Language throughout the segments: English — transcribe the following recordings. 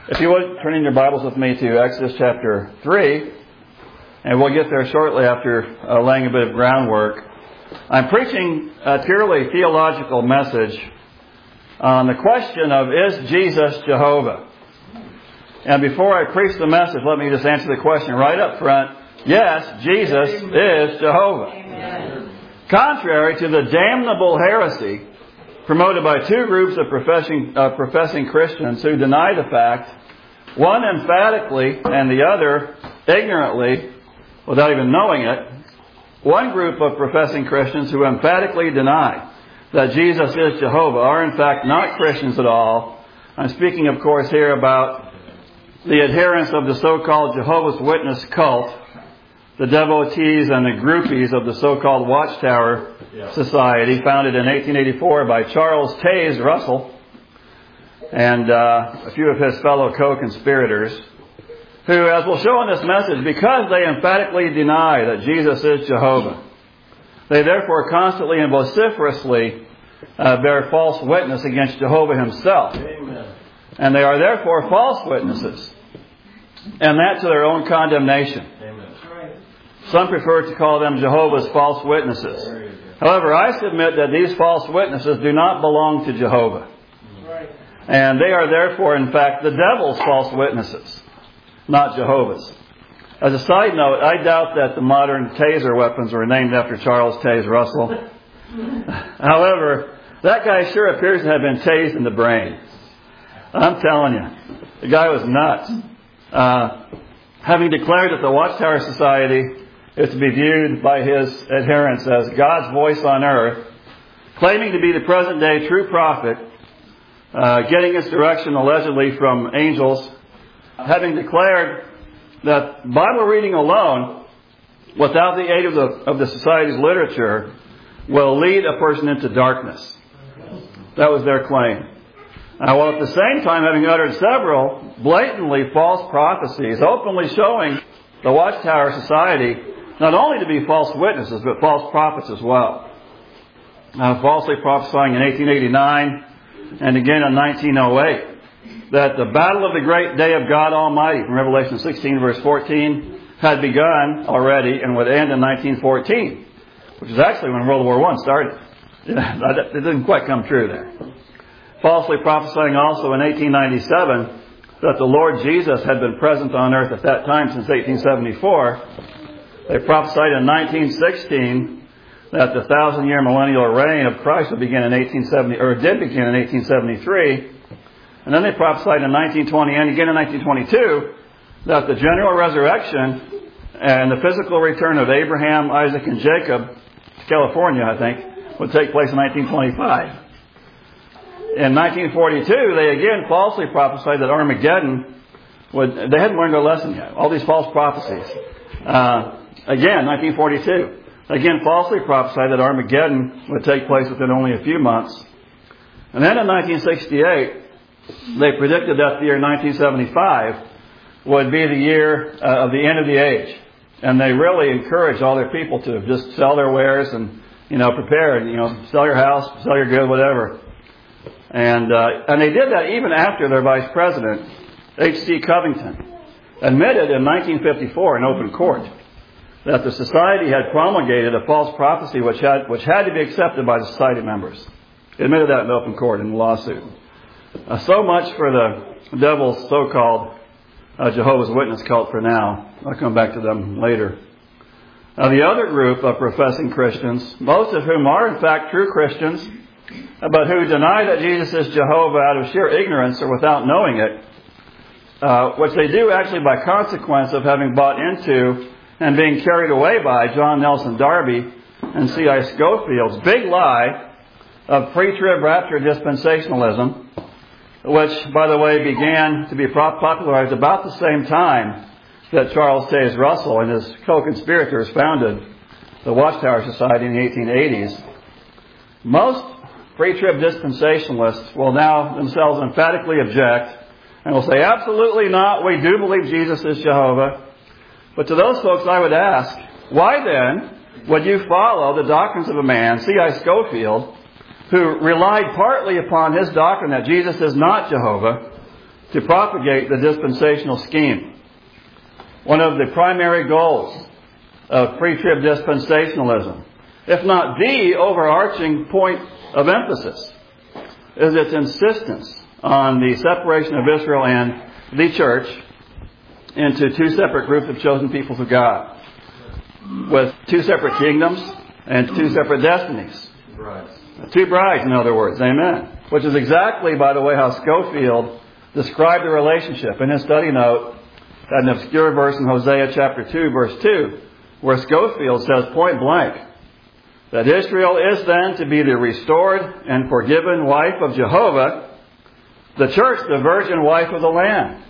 If you would, turn in your Bibles with me to Exodus chapter 3, and we'll get there shortly after laying a bit of groundwork. I'm preaching a purely theological message on the question of, is Jesus Jehovah? And before I preach the message, let me just answer the question right up front. Yes, Jesus is Jehovah. Amen. Contrary to the damnable heresy promoted by two groups of professing Christians who deny the fact, one emphatically and the other ignorantly, without even knowing it. One group of professing Christians who emphatically deny that Jesus is Jehovah are in fact not Christians at all. I'm speaking, of course, here about the adherents of the so-called Jehovah's Witness cult, the devotees and the groupies of the so-called Watchtower Society, founded in 1884 by Charles Taze Russell and a few of his fellow co-conspirators, who, as we'll show in this message, because they emphatically deny that Jesus is Jehovah, they therefore constantly and vociferously bear false witness against Jehovah himself. Amen. And they are therefore false witnesses, and that to their own condemnation. Amen. Some prefer to call them Jehovah's false witnesses. However, I submit that these false witnesses do not belong to Jehovah. And they are therefore, in fact, the devil's false witnesses, not Jehovah's. As a side note, I doubt that the modern taser weapons were named after Charles Taze Russell. However, that guy sure appears to have been tased in the brain. I'm telling you, the guy was nuts. Having declared that the Watchtower Society is to be viewed by his adherents as God's voice on earth, claiming to be the present-day true prophet, getting its direction allegedly from angels, having declared that Bible reading alone, without the aid of the Society's literature, will lead a person into darkness. That was their claim. While at the same time having uttered several blatantly false prophecies, openly showing the Watchtower Society not only to be false witnesses, but false prophets as well. Falsely prophesying in 1889 and again in 1908 that the battle of the great day of God Almighty from Revelation 16 verse 14 had begun already and would end in 1914, which is actually when World War I started. It didn't quite come true there. Falsely prophesying also in 1897 that the Lord Jesus had been present on earth at that time since 1874. They prophesied in 1916 that the 1,000-year millennial reign of Christ would begin in 1870, or did begin in 1873. And then they prophesied in 1920 and again in 1922 that the general resurrection and the physical return of Abraham, Isaac, and Jacob to California, I think, would take place in 1925. In 1942, they again falsely prophesied that Armageddon they hadn't learned their lesson yet. All these false prophecies. Again, 1942. Again, falsely prophesied that Armageddon would take place within only a few months. And then in 1968, they predicted that the year 1975 would be the year of the end of the age. And they really encouraged all their people to just sell their wares and, prepare and, sell your house, sell your goods, whatever. And they did that even after their vice president, H.C. Covington, admitted in 1954 in open court that the Society had promulgated a false prophecy which had to be accepted by the Society members. He admitted that in open court in a lawsuit. So much for the devil's so-called Jehovah's Witness cult for now. I'll come back to them later. Now, the other group of professing Christians, most of whom are in fact true Christians, but who deny that Jesus is Jehovah out of sheer ignorance or without knowing it, which they do actually by consequence of having bought into and being carried away by John Nelson Darby and C.I. Scofield's big lie of pre-trib rapture dispensationalism, which, by the way, began to be popularized about the same time that Charles Taze Russell and his co-conspirators founded the Watchtower Society in the 1880s. Most pre-trib dispensationalists will now themselves emphatically object and will say, absolutely not, we do believe Jesus is Jehovah. But to those folks I would ask, why then would you follow the doctrines of a man, C.I. Scofield, who relied partly upon his doctrine that Jesus is not Jehovah, to propagate the dispensational scheme. One of the primary goals of pre-trib dispensationalism, if not the overarching point of emphasis, is its insistence on the separation of Israel and the church into two separate groups of chosen peoples of God, with two separate kingdoms and two separate destinies. Two brides, in other words. Amen. Which is exactly, by the way, how Scofield described the relationship in his study note, an obscure verse in Hosea chapter 2, verse 2, where Scofield says point blank that Israel is then to be the restored and forgiven wife of Jehovah, the church the virgin wife of the Lamb.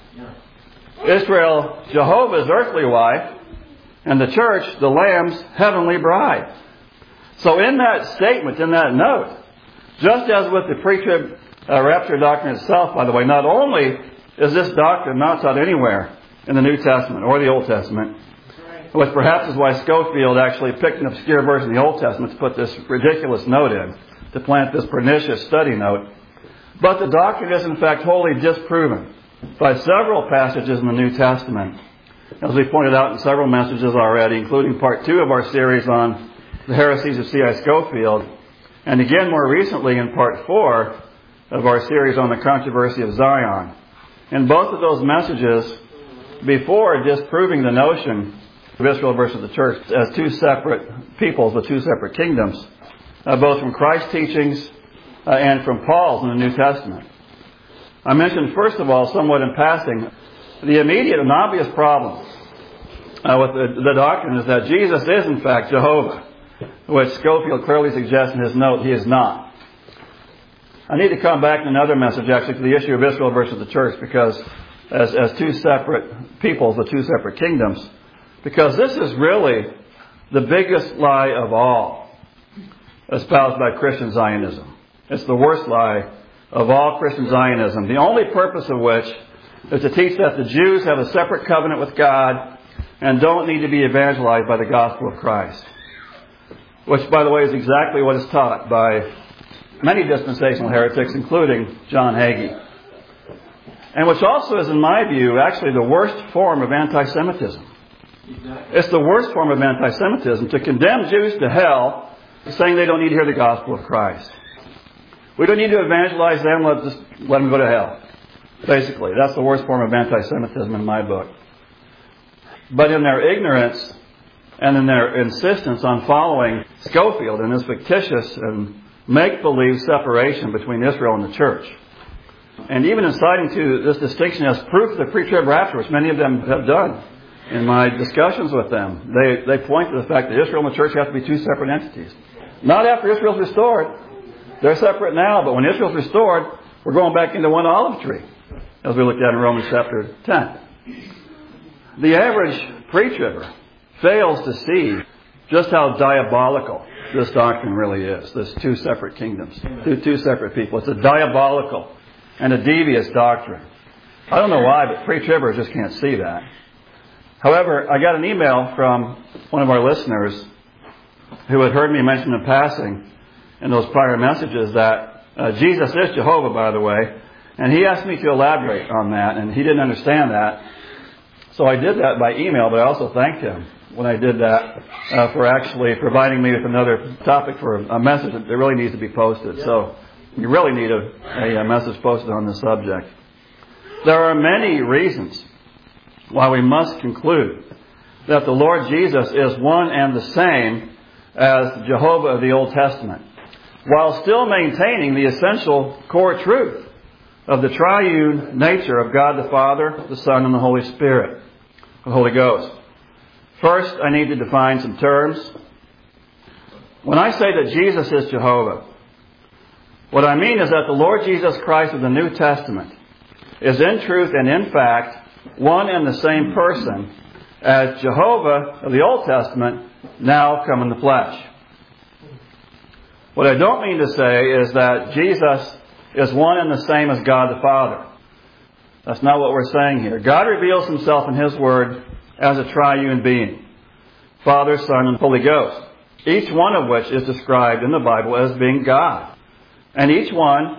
Israel, Jehovah's earthly wife, and the church, the Lamb's heavenly bride. So in that statement, in that note, just as with the pre-trib rapture doctrine itself, by the way, not only is this doctrine not taught anywhere in the New Testament or the Old Testament, which perhaps is why Scofield actually picked an obscure verse in the Old Testament to put this ridiculous note in, to plant this pernicious study note, but the doctrine is in fact wholly disproven by several passages in the New Testament, as we pointed out in several messages already, including part 2 of our series on the heresies of C.I. Scofield, and again more recently in part 4 of our series on the controversy of Zion. In both of those messages, before disproving the notion of Israel versus the church as two separate peoples with two separate kingdoms, both from Christ's teachings and from Paul's in the New Testament, I mentioned first of all, somewhat in passing, the immediate and obvious problem with the doctrine is that Jesus is in fact Jehovah, which Scofield clearly suggests in his note he is not. I need to come back in another message actually to the issue of Israel versus the church, because as two separate peoples with two separate kingdoms, because this is really the biggest lie of all espoused by Christian Zionism. It's the worst lie of all Christian Zionism, the only purpose of which is to teach that the Jews have a separate covenant with God and don't need to be evangelized by the gospel of Christ. Which, by the way, is exactly what is taught by many dispensational heretics, including John Hagee. And which also is, in my view, actually the worst form of anti-Semitism. It's the worst form of anti-Semitism to condemn Jews to hell, saying they don't need to hear the gospel of Christ. We don't need to evangelize them, let them go to hell. Basically, that's the worst form of anti-Semitism in my book. But in their ignorance and in their insistence on following Scofield and his fictitious and make-believe separation between Israel and the church, and even inciting to this distinction as proof of the pre-trib rapture, which many of them have done in my discussions with them, they point to the fact that Israel and the church have to be two separate entities. Not after Israel's restored. They're separate now, but when Israel's restored, we're going back into one olive tree, as we looked at in Romans chapter 10. The average pre-tribber fails to see just how diabolical this doctrine really is, this two separate kingdoms, two separate people. It's a diabolical and a devious doctrine. I don't know why, but pre-tribbers just can't see that. However, I got an email from one of our listeners who had heard me mention in passing in those prior messages that Jesus is Jehovah, by the way, and he asked me to elaborate on that, and he didn't understand that. So I did that by email, but I also thanked him when I did that for actually providing me with another topic for a message that really needs to be posted. So you really need a message posted on this subject. There are many reasons why we must conclude that the Lord Jesus is one and the same as Jehovah of the Old Testament, while still maintaining the essential core truth of the triune nature of God the Father, the Son, and the Holy Spirit, the Holy Ghost. First, I need to define some terms. When I say that Jesus is Jehovah, what I mean is that the Lord Jesus Christ of the New Testament is in truth and in fact one and the same person as Jehovah of the Old Testament, now come in the flesh. What I don't mean to say is that Jesus is one and the same as God the Father. That's not what we're saying here. God reveals himself in his word as a triune being, Father, Son, and Holy Ghost, each one of which is described in the Bible as being God. And each one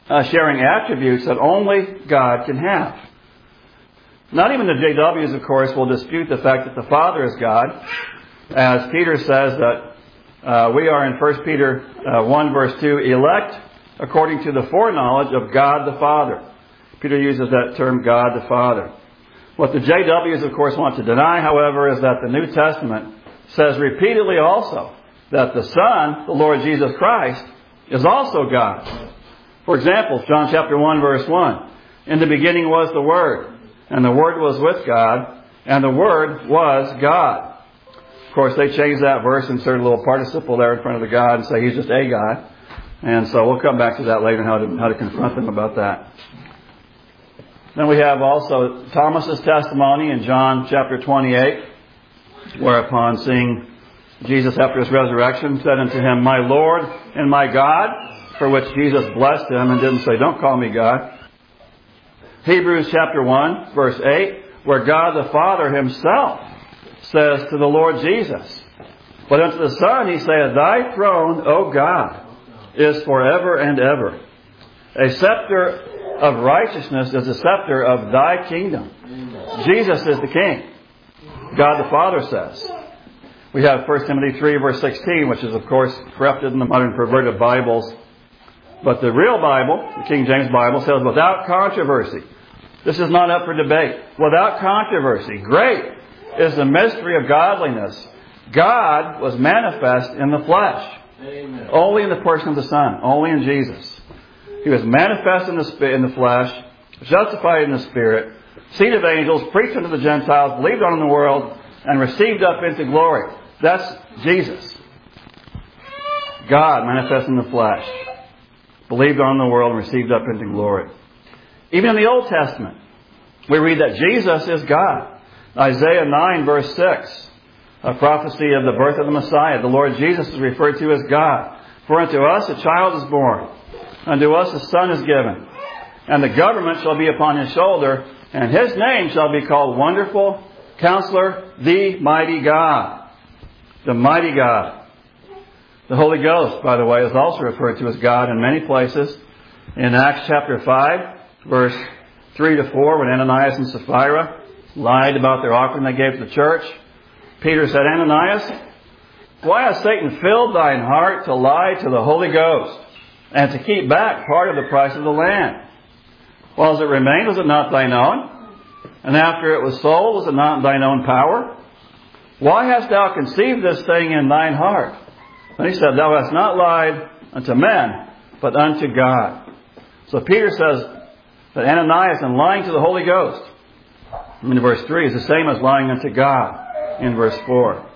sharing attributes that only God can have. Not even the JWs, of course, will dispute the fact that the Father is God, as Peter says that we are in 1 Peter 1 verse 2, elect according to the foreknowledge of God the Father. Peter uses that term, God the Father. What the JWs, of course, want to deny, however, is that the New Testament says repeatedly also that the Son, the Lord Jesus Christ, is also God. For example, John chapter 1 verse 1. In the beginning was the Word, and the Word was with God, and the Word was God. Of course, they changed that verse, inserted a little participle there in front of the God and say He's just a God. And so we'll come back to that later and how to confront them about that. Then we have also Thomas's testimony in John chapter 28, whereupon seeing Jesus after His resurrection said unto him, My Lord and my God, for which Jesus blessed him and didn't say, don't call me God. Hebrews chapter 1, verse 8, where God the Father Himself says to the Lord Jesus, But unto the Son He saith, Thy throne, O God, is forever and ever. A scepter of righteousness is the scepter of Thy kingdom. Jesus is the King. God the Father says. We have 1 Timothy 3 verse 16, which is of course corrupted in the modern perverted Bibles. But the real Bible, the King James Bible, says without controversy. This is not up for debate. Without controversy. Great is the mystery of godliness. God was manifest in the flesh. Amen. Only in the person of the Son. Only in Jesus. He was manifest in the flesh, justified in the Spirit, seen of angels, preached unto the Gentiles, believed on in the world, and received up into glory. That's Jesus. God manifest in the flesh, believed on in the world, and received up into glory. Even in the Old Testament, we read that Jesus is God. Isaiah 9 verse 6, a prophecy of the birth of the Messiah. The Lord Jesus is referred to as God. For unto us a child is born, unto us a son is given, and the government shall be upon His shoulder, and His name shall be called Wonderful, Counselor, the Mighty God. The Mighty God. The Holy Ghost, by the way, is also referred to as God in many places. In Acts chapter 5, verse 3 to 4, when Ananias and Sapphira lied about their offering they gave to the church, Peter said, Ananias, why has Satan filled thine heart to lie to the Holy Ghost, and to keep back part of the price of the land? While as it remained, was it not thine own? And after it was sold, was it not in thine own power? Why hast thou conceived this thing in thine heart? And he said, Thou hast not lied unto men, but unto God. So Peter says that Ananias, in lying to the Holy Ghost, in verse 3, is the same as lying unto God in verse 4.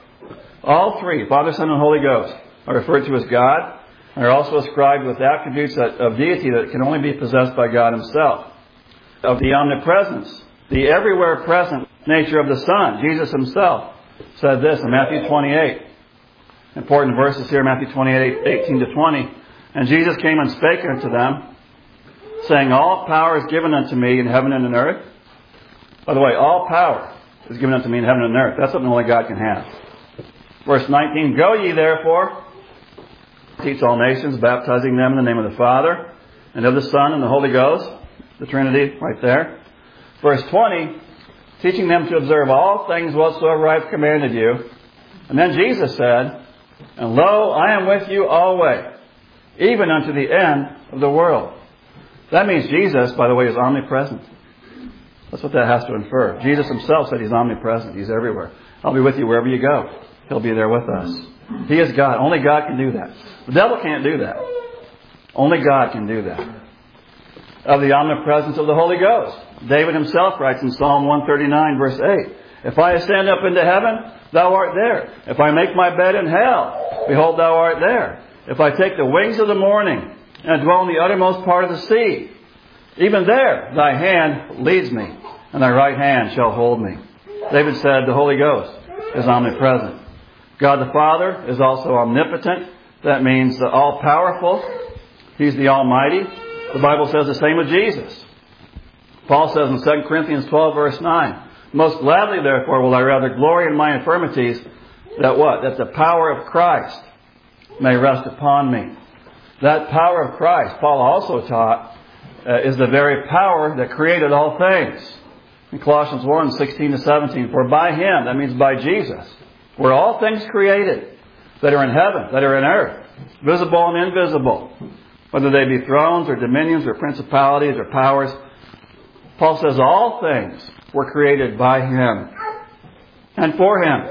All three, Father, Son, and Holy Ghost, are referred to as God, and are also ascribed with attributes of deity that can only be possessed by God Himself. Of the omnipresence, the everywhere present nature of the Son, Jesus Himself said this in Matthew 28. Important verses here, Matthew 28, 18 to 20. And Jesus came and spake unto them, saying, All power is given unto me in heaven and in earth. By the way, all power is given unto me in heaven and earth. That's something only God can have. Verse 19, Go ye therefore, teach all nations, baptizing them in the name of the Father, and of the Son, and the Holy Ghost. The Trinity right there. Verse 20, teaching them to observe all things whatsoever I have commanded you. And then Jesus said, And lo, I am with you always, even unto the end of the world. That means Jesus, by the way, is omnipresent. That's what that has to infer. Jesus Himself said He's omnipresent. He's everywhere. I'll be with you wherever you go. He'll be there with us. He is God. Only God can do that. The devil can't do that. Only God can do that. Of the omnipresence of the Holy Ghost. David himself writes in Psalm 139 verse 8, If I ascend up into heaven, Thou art there. If I make my bed in hell, behold, Thou art there. If I take the wings of the morning and dwell in the uttermost part of the sea, even there Thy hand leads me, and Thy right hand shall hold me. David said the Holy Ghost is omnipresent. God the Father is also omnipotent. That means all-powerful. He's the Almighty. The Bible says the same of Jesus. Paul says in 2 Corinthians 12 verse 9, Most gladly therefore will I rather glory in my infirmities, that what? That the power of Christ may rest upon me. That power of Christ, Paul also taught, is the very power that created all things. In Colossians 1, 16 to 17, for by Him, that means by Jesus, were all things created that are in heaven, that are in earth, visible and invisible, whether they be thrones or dominions or principalities or powers. Paul says all things were created by Him and for Him.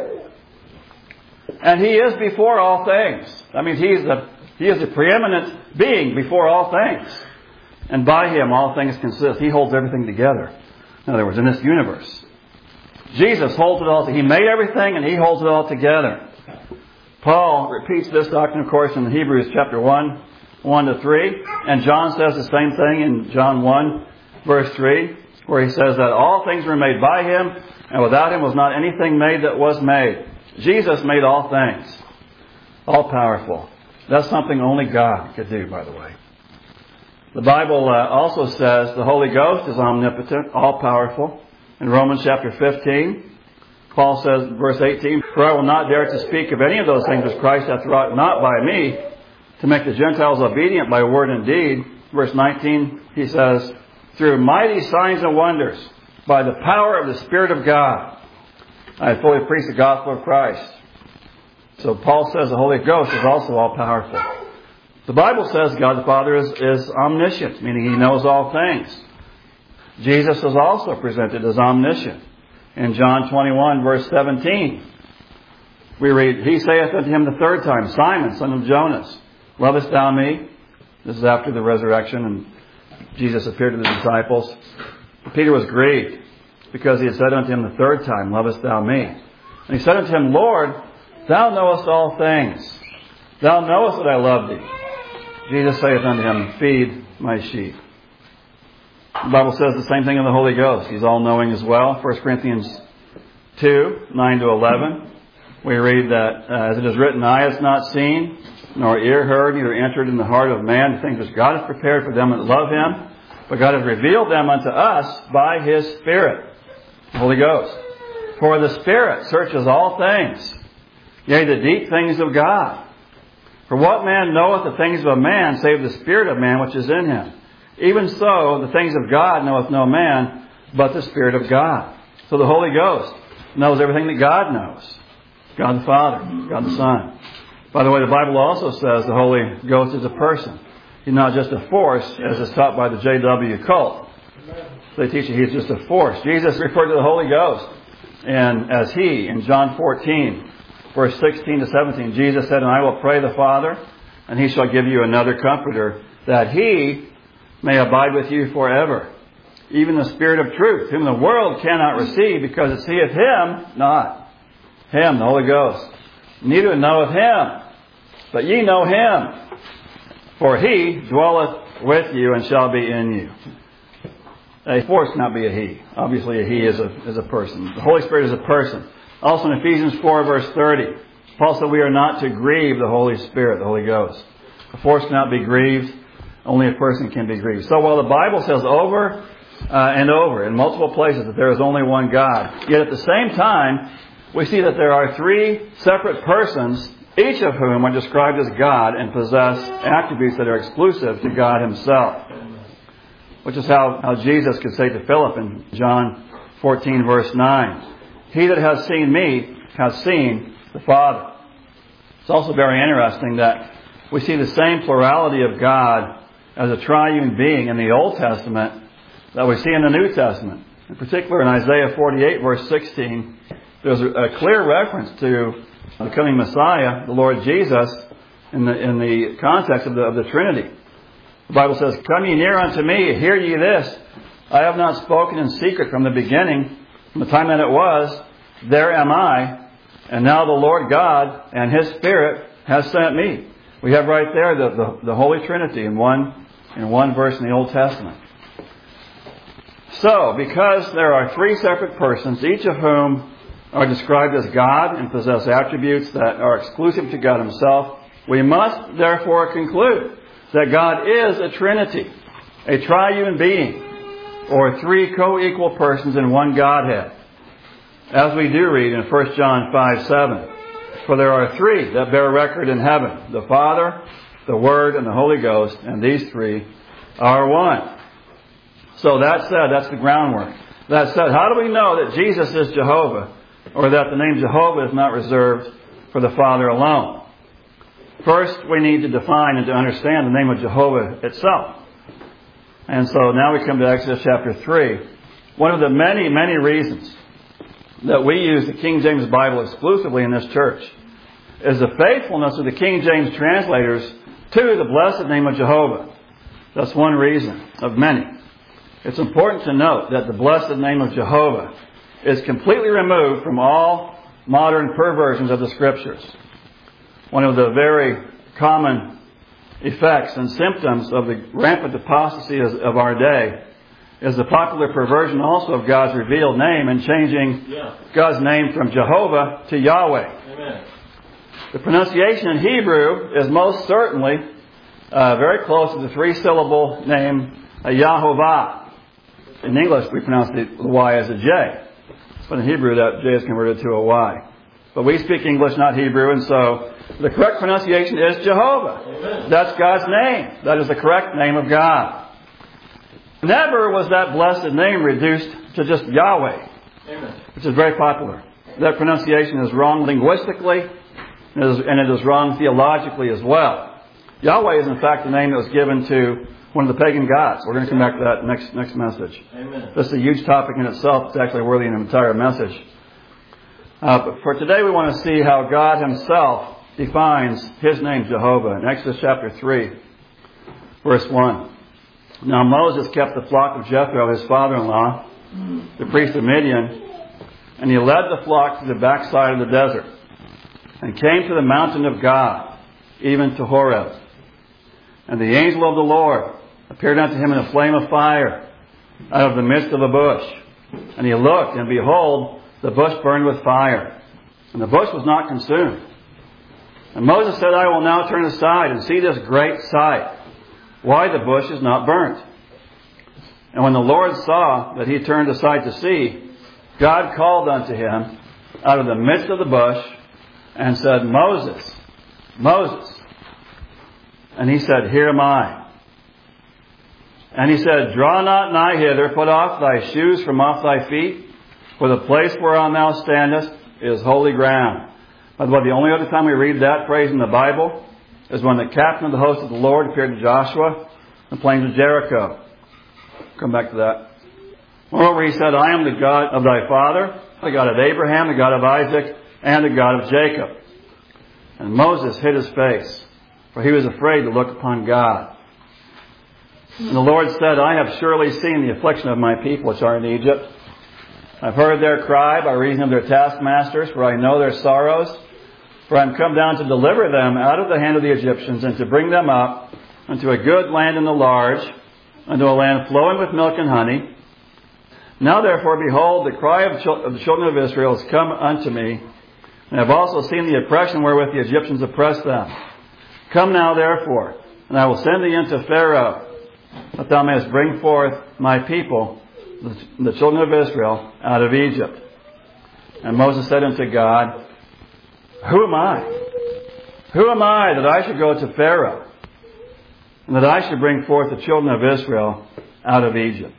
And He is before all things. That means He is the preeminent being before all things. And by Him all things consist. He holds everything together. In other words, in this universe. Jesus holds it all. He made everything and He holds it all together. Paul repeats this doctrine, of course, in Hebrews chapter 1, 1 to 3. And John says the same thing in John 1, verse 3, where he says that all things were made by Him, and without Him was not anything made that was made. Jesus made all things. All powerful. That's something only God could do, by the way. The Bible also says the Holy Ghost is omnipotent, all powerful. In Romans chapter 15, Paul says, verse 18, for I will not dare to speak of any of those things which Christ hath wrought not by me, to make the Gentiles obedient by word and deed. Verse 19, he says, through mighty signs and wonders, by the power of the Spirit of God, I have fully preached the gospel of Christ. So Paul says the Holy Ghost is also all powerful. The Bible says God the Father is omniscient, meaning He knows all things. Jesus is also presented as omniscient. In John 21, verse 17, we read, He saith unto him the third time, Simon, son of Jonas, lovest thou me? This is after the resurrection, and Jesus appeared to the disciples. Peter was grieved, because he had said unto him the third time, lovest thou me? And he said unto him, Lord, thou knowest all things. Thou knowest that I love thee. Jesus saith unto him, feed my sheep. The Bible says the same thing of the Holy Ghost. He's all-knowing as well. 1 Corinthians 2, 9 to 11. We read that, as it is written, eye has not seen, nor ear heard, neither entered in the heart of man the things which God has prepared for them that love Him. But God has revealed them unto us by His Spirit, the Holy Ghost. For the Spirit searches all things, yea, the deep things of God. For what man knoweth the things of a man, save the Spirit of man which is in him? Even so, the things of God knoweth no man, but the Spirit of God. So the Holy Ghost knows everything that God knows. God the Father, God the Son. By the way, the Bible also says the Holy Ghost is a person. He's not just a force, as is taught by the J.W. cult. They teach you He's just a force. Jesus referred to the Holy Ghost and as He in John 14, verse 16 to 17. Jesus said, and I will pray the Father, and He shall give you another Comforter, that He may abide with you forever. Even the Spirit of truth, whom the world cannot receive, because it seeth Him not. Him, the Holy Ghost. Neither knoweth Him, but ye know Him. For He dwelleth with you and shall be in you. A force cannot be a He. Obviously a He is a person. The Holy Spirit is a person. Also in Ephesians 4 verse 30, Paul said we are not to grieve the Holy Spirit, the Holy Ghost. A force cannot be grieved. Only a person can be grieved. So while the Bible says over and over in multiple places that there is only one God, yet at the same time we see that there are three separate persons, each of whom are described as God and possess attributes that are exclusive to God Himself. Which is how Jesus could say to Philip in John 14 verse 9, He that has seen me has seen the Father. It's also very interesting that we see the same plurality of God as a triune being in the Old Testament that we see in the New Testament. In particular in Isaiah 48 verse 16, there's a clear reference to the coming Messiah, the Lord Jesus, in the context of the Trinity. The Bible says, come ye near unto me, hear ye this. I have not spoken in secret from the beginning, from the time that it was. There am I, and now the Lord God and His Spirit has sent me. We have right there the Holy Trinity in one verse in the Old Testament. So, because there are three separate persons, each of whom are described as God and possess attributes that are exclusive to God Himself, we must therefore conclude that God is a Trinity, a triune being, or three co-equal persons in one Godhead. As we do read in 1 John 5:7, for there are three that bear record in heaven, the Father, the Word, and the Holy Ghost, and these three are one. So that said, that's the groundwork. That said, how do we know that Jesus is Jehovah, or that the name Jehovah is not reserved for the Father alone? First, we need to define and to understand the name of Jehovah itself. And so now we come to Exodus chapter 3. One of the many, many reasons that we use the King James Bible exclusively in this church is the faithfulness of the King James translators to the blessed name of Jehovah. That's one reason of many. It's important to note that the blessed name of Jehovah is completely removed from all modern perversions of the Scriptures. One of the very common effects and symptoms of the rampant apostasy of our day is the popular perversion also of God's revealed name and changing God's name from Jehovah to Yahweh. Amen. The pronunciation in Hebrew is most certainly very close to the three-syllable name Yahovah. In English, we pronounce the Y as a J. But in Hebrew, that J is converted to a Y. But we speak English, not Hebrew, and so the correct pronunciation is Jehovah. Amen. That's God's name. That is the correct name of God. Never was that blessed name reduced to just Yahweh, Amen. which is very popular. That pronunciation is wrong linguistically, and it is wrong theologically as well. Yahweh is in fact the name that was given to one of the pagan gods. We're going to come back to that next message. Amen. This is a huge topic in itself. It's actually worthy of an entire message. But for today we want to see how God Himself defines His name Jehovah. In Exodus chapter 3, verse 1. Now Moses kept the flock of Jethro, his father-in-law, the priest of Midian, and he led the flock to the backside of the desert, and came to the mountain of God, even to Horeb. And the angel of the Lord appeared unto him in a flame of fire out of the midst of a bush. And he looked, and behold, the bush burned with fire, and the bush was not consumed. And Moses said, I will now turn aside and see this great sight, why the bush is not burnt. And when the Lord saw that he turned aside to see, God called unto him out of the midst of the bush and said, Moses, Moses. And he said, Here am I. And he said, Draw not nigh hither, put off thy shoes from off thy feet, for the place whereon thou standest is holy ground. By the way, the only other time we read that phrase in the Bible is when the captain of the host of the Lord appeared to Joshua in the plains of Jericho. Come back to that. Moreover, he said, I am the God of thy father, the God of Abraham, the God of Isaac, and the God of Jacob. And Moses hid his face, for he was afraid to look upon God. And the Lord said, I have surely seen the affliction of my people which are in Egypt. I've heard their cry by reason of their taskmasters, for I know their sorrows. For I am come down to deliver them out of the hand of the Egyptians, and to bring them up unto a good land in the large, unto a land flowing with milk and honey. Now therefore, behold, the cry of the children of Israel has come unto me, and I have also seen the oppression wherewith the Egyptians oppress them. Come now therefore, and I will send thee into Pharaoh, that thou mayest bring forth my people, the children of Israel, out of Egypt. And Moses said unto God, Who am I? Who am I that I should go to Pharaoh, and that I should bring forth the children of Israel out of Egypt?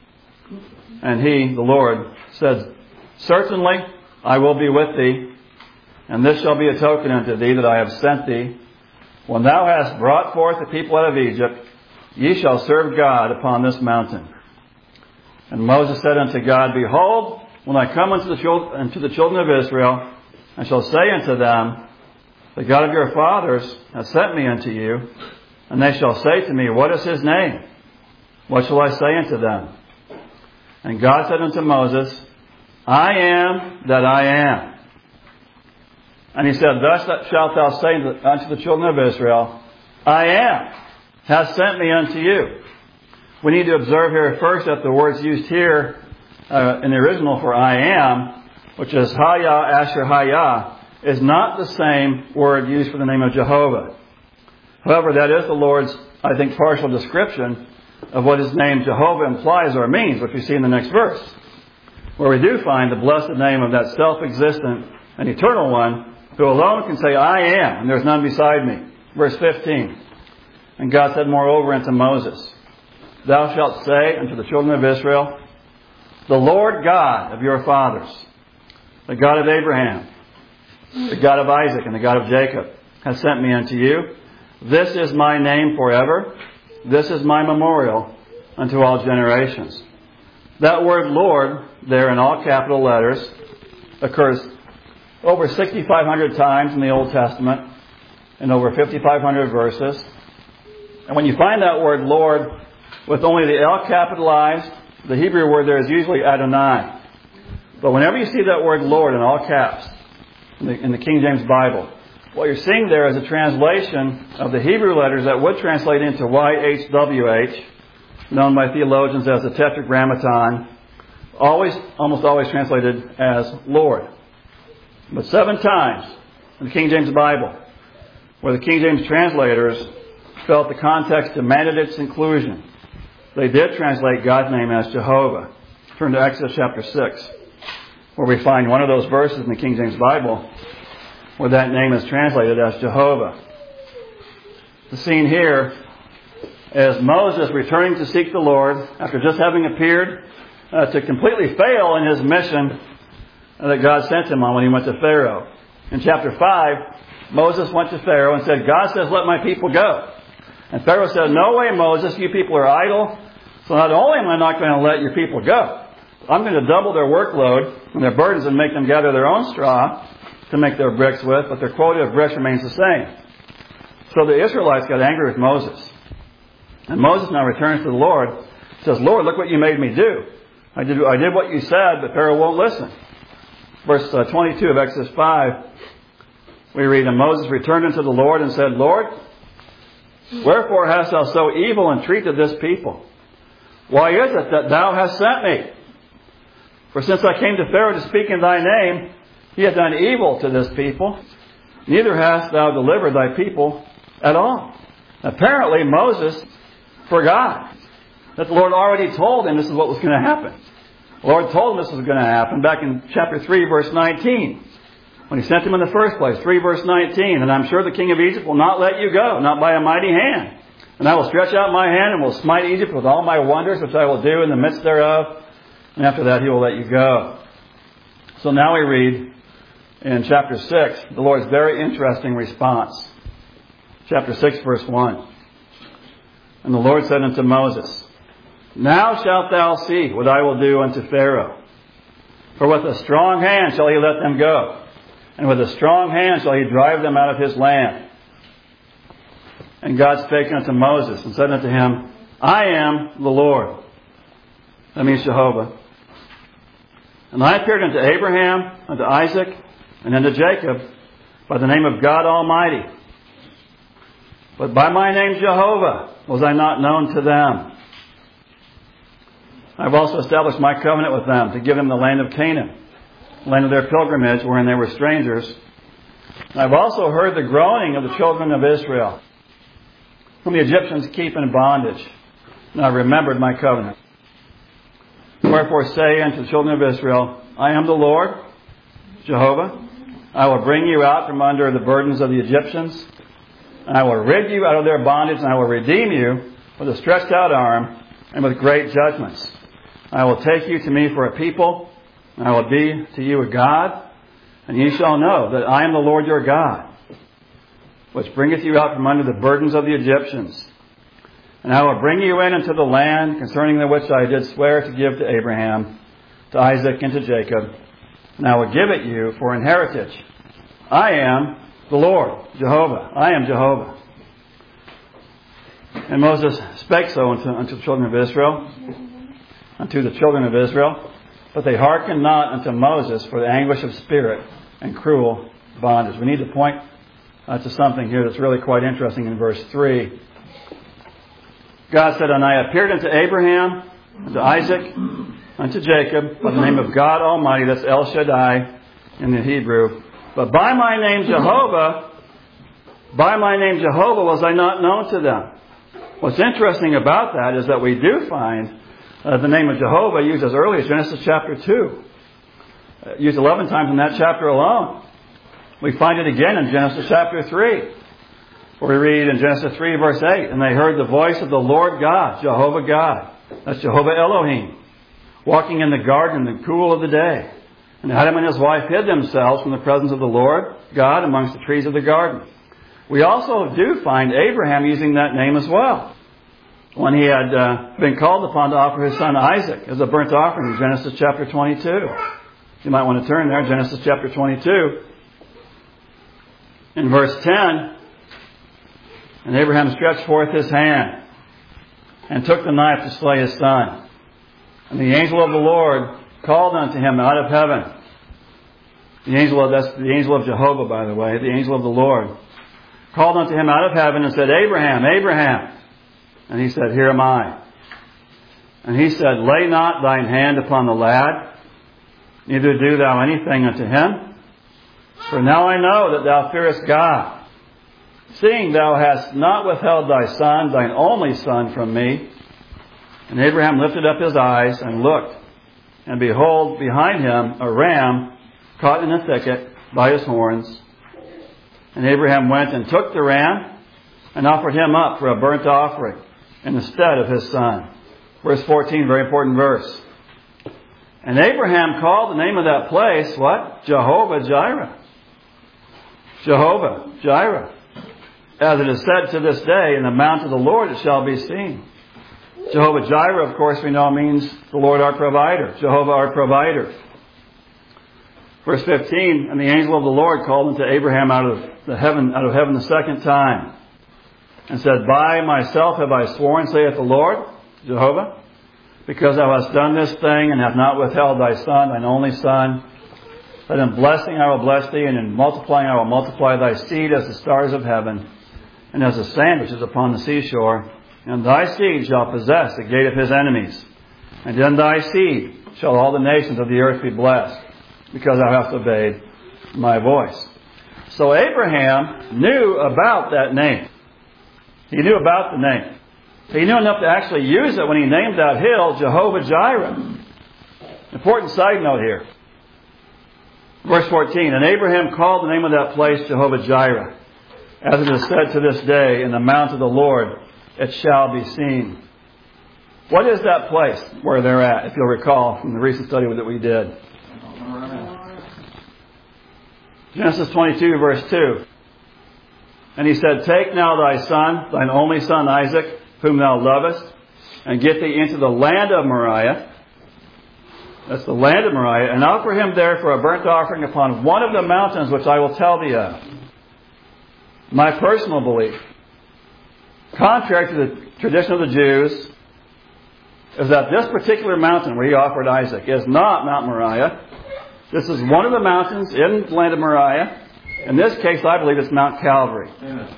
And he, the Lord, said, Certainly I will be with thee, and this shall be a token unto thee that I have sent thee. When thou hast brought forth the people out of Egypt, ye shall serve God upon this mountain. And Moses said unto God, Behold, when I come unto the children of Israel, I shall say unto them, The God of your fathers hath sent me unto you. And they shall say to me, What is his name? What shall I say unto them? And God said unto Moses, I am that I am. And he said, Thus shalt thou say unto the children of Israel, I am, hath sent me unto you. We need to observe here first that the words used here in the original for I am, which is Haya Asher Haya, is not the same word used for the name of Jehovah. However, that is the Lord's, I think, partial description of what his name Jehovah implies or means, which we see in the next verse, where we do find the blessed name of that self-existent and eternal one who alone can say, I am, and there's none beside me. Verse 15. And God said moreover unto Moses, thou shalt say unto the children of Israel, the Lord God of your fathers, the God of Abraham, the God of Isaac, and the God of Jacob, has sent me unto you. This is my name forever. This is my memorial unto all generations. That word Lord, there in all capital letters, occurs over 6,500 times in the Old Testament, in over 5,500 verses. And when you find that word Lord with only the L capitalized, the Hebrew word there is usually Adonai. But whenever you see that word Lord in all caps in the King James Bible, what you're seeing there is a translation of the Hebrew letters that would translate into YHWH, known by theologians as the Tetragrammaton, almost always translated as Lord. But 7 times in the King James Bible, where the King James translators felt the context demanded its inclusion, they did translate God's name as Jehovah. Turn to Exodus chapter 6, where we find one of those verses in the King James Bible where that name is translated as Jehovah. The scene here is Moses returning to seek the Lord after just having appeared to completely fail in his mission that God sent him on when he went to Pharaoh. In chapter 5, Moses went to Pharaoh and said, God says, let my people go. And Pharaoh said, no way, Moses, you people are idle. So not only am I not going to let your people go, I'm going to double their workload and their burdens and make them gather their own straw to make their bricks with, but their quota of bricks remains the same. So the Israelites got angry with Moses. And Moses now returns to the Lord and says, Lord, look what you made me do. I did what you said, but Pharaoh won't listen. Verse 22 of Exodus 5, we read, and Moses returned unto the Lord and said, Lord, wherefore hast thou so evil entreated this people? Why is it that thou hast sent me? For since I came to Pharaoh to speak in thy name, he hath done evil to this people. Neither hast thou delivered thy people at all. Apparently Moses forgot that the Lord already told him this is what was going to happen. The Lord told him this was going to happen back in chapter 3, verse 19. When he sent him in the first place, 3 verse 19. And I'm sure the king of Egypt will not let you go, not by a mighty hand. And I will stretch out my hand and will smite Egypt with all my wonders, which I will do in the midst thereof. And after that he will let you go. So now we read in chapter 6, the Lord's very interesting response. Chapter 6, verse 1. And the Lord said unto Moses, now shalt thou see what I will do unto Pharaoh. For with a strong hand shall he let them go, and with a strong hand shall he drive them out of his land. And God spake unto Moses and said unto him, I am the Lord. That means Jehovah. And I appeared unto Abraham, unto Isaac, and unto Jacob by the name of God Almighty. But by my name Jehovah was I not known to them. I have also established my covenant with them to give them the land of Canaan, the land of their pilgrimage wherein they were strangers. And I have also heard the groaning of the children of Israel, whom the Egyptians keep in bondage. And I remembered my covenant. Wherefore say unto the children of Israel, I am the Lord, Jehovah. I will bring you out from under the burdens of the Egyptians, and I will rid you out of their bondage, and I will redeem you with a stretched out arm and with great judgments. I will take you to me for a people, and I will be to you a God, and ye shall know that I am the Lord your God, which bringeth you out from under the burdens of the Egyptians. And I will bring you in into the land concerning the which I did swear to give to Abraham, to Isaac, and to Jacob, and I will give it you for an heritage. I am the Lord, Jehovah. I am Jehovah. And Moses spake so unto the children of Israel, but they hearkened not unto Moses for the anguish of spirit and cruel bondage. We need to point to something here that's really quite interesting in verse 3. God said, and I appeared unto Abraham, unto Isaac, unto Jacob, by the name of God Almighty, that's El Shaddai in the Hebrew. But by my name Jehovah was I not known to them. What's interesting about that is that we do find the name of Jehovah used as early as Genesis chapter 2. Used 11 times in that chapter alone. We find it again in Genesis chapter 3. We read in Genesis 3 verse 8, and they heard the voice of the Lord God, Jehovah God, that's Jehovah Elohim, walking in the garden in the cool of the day. And Adam and his wife hid themselves from the presence of the Lord God amongst the trees of the garden. We also do find Abraham using that name as well, when he had been called upon to offer his son Isaac as a burnt offering in Genesis chapter 22. You might want to turn there, Genesis chapter 22. In verse 10, and Abraham stretched forth his hand and took the knife to slay his son. And the angel of the Lord called unto him out of heaven. That's the angel of Jehovah, by the way, the angel of the Lord, called unto him out of heaven and said, Abraham, Abraham. And he said, Here am I. And he said, Lay not thine hand upon the lad, neither do thou anything unto him. For now I know that thou fearest God, seeing thou hast not withheld thy son, thine only son, from me. And Abraham lifted up his eyes and looked, and behold, behind him a ram caught in a thicket by his horns. And Abraham went and took the ram and offered him up for a burnt offering in the stead of his son. Verse 14, very important verse. And Abraham called the name of that place, what? Jehovah Jireh. Jehovah Jireh. As it is said to this day, in the mount of the Lord it shall be seen. Jehovah Jireh, of course, we know means the Lord our provider. Jehovah our provider. Verse 15, and the angel of the Lord called unto Abraham out of heaven the second time, and said, By myself have I sworn, saith the Lord, Jehovah, because thou hast done this thing, and have not withheld thy son, thine only son, that in blessing I will bless thee, and in multiplying I will multiply thy seed as the stars of heaven, and as the sand which is upon the seashore. And thy seed shall possess the gate of his enemies. And in thy seed shall all the nations of the earth be blessed, because thou hast obeyed my voice. So Abraham knew about that name. He knew about the name. He knew enough to actually use it when he named that hill Jehovah Jireh. Important side note here. Verse 14, and Abraham called the name of that place Jehovah Jireh. As it is said to this day, in the mount of the Lord it shall be seen. What is that place where they're at, if you'll recall from the recent study that we did? Genesis 22, verse 2. And he said, Take now thy son, thine only son Isaac, whom thou lovest, and get thee into the land of Moriah. That's the land of Moriah, and offer him there for a burnt offering upon one of the mountains which I will tell thee of. My personal belief, contrary to the tradition of the Jews, is that this particular mountain where he offered Isaac is not Mount Moriah. This is one of the mountains in the land of Moriah. In this case, I believe it's Mount Calvary,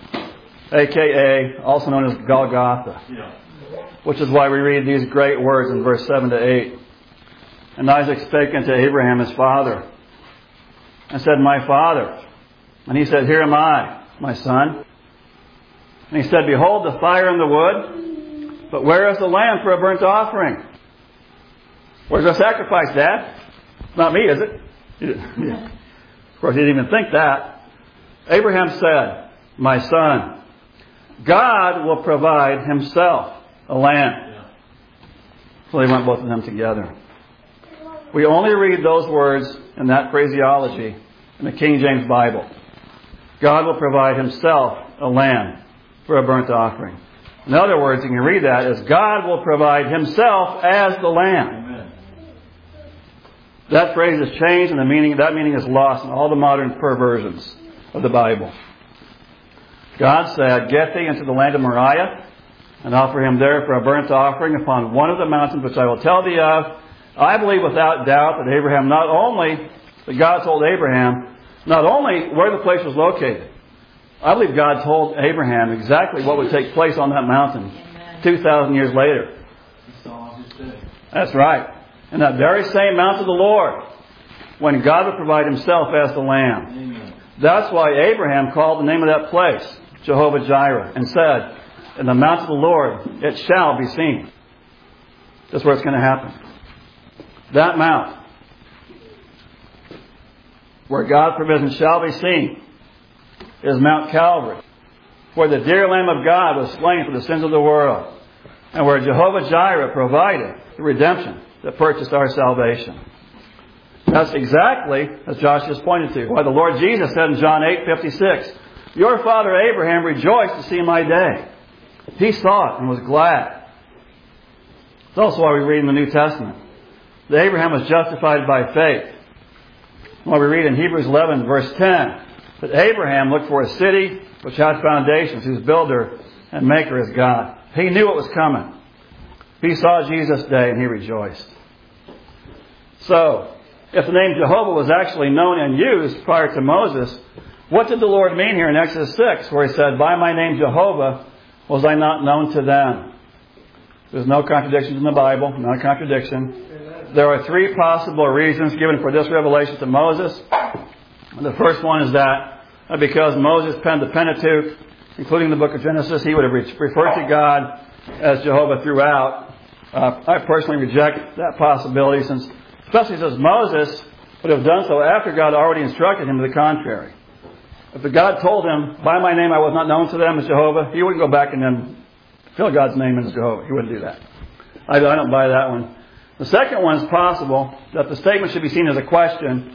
a.k.a. also known as Golgotha, which is why we read these great words in verse 7 to 8. And Isaac spake unto Abraham his father, and said, My father. And he said, Here am I, my son. And he said, Behold the fire and the wood, but where is the lamb for a burnt offering? Where's the sacrifice, Dad? It's not me, is it? Of course, he didn't even think that. Abraham said, My son, God will provide himself a lamb. So they went both of them together. We only read those words in that phraseology in the King James Bible. God will provide himself a lamb for a burnt offering. In other words, you can read that as God will provide himself as the lamb. Amen. That phrase is changed and that meaning is lost in all the modern perversions of the Bible. God said, Get thee into the land of Moriah and offer him there for a burnt offering upon one of the mountains which I will tell thee of. I believe without doubt that God told Abraham not only where the place was located. I believe God told Abraham exactly what would take place on that mountain 2,000 years later. That's right. In that very same mount of the Lord, when God would provide himself as the Lamb. Amen. That's why Abraham called the name of that place Jehovah Jireh and said, In the mount of the Lord it shall be seen. That's where it's going to happen. That mount where God's provision shall be seen is Mount Calvary. where the dear Lamb of God was slain for the sins of the world, and where Jehovah Jireh provided the redemption that purchased our salvation. That's exactly, as Josh just pointed to, why the Lord Jesus said in John 8:56, "Your father Abraham rejoiced to see my day. He saw it and was glad." It's also why we read in the New Testament that Abraham was justified by faith. Why we read in Hebrews 11, verse 10, that Abraham looked for a city which had foundations, whose builder and maker is God. He knew it was coming. He saw Jesus' day and he rejoiced. So, if the name Jehovah was actually known and used prior to Moses, what did the Lord mean here in Exodus 6, where He said, "By my name Jehovah was I not known to them"? There's no contradictions in the Bible, not a contradiction. There are three possible reasons given for this revelation to Moses. The first one is that because Moses penned the Pentateuch, including the book of Genesis, he would have referred to God as Jehovah throughout. I personally reject that possibility, especially since Moses would have done so after God already instructed him to the contrary. If the God told him, "By my name I was not known to them as Jehovah," he wouldn't go back and then fill God's name in as Jehovah. He wouldn't do that. I don't buy that one. The second one is possible, that the statement should be seen as a question,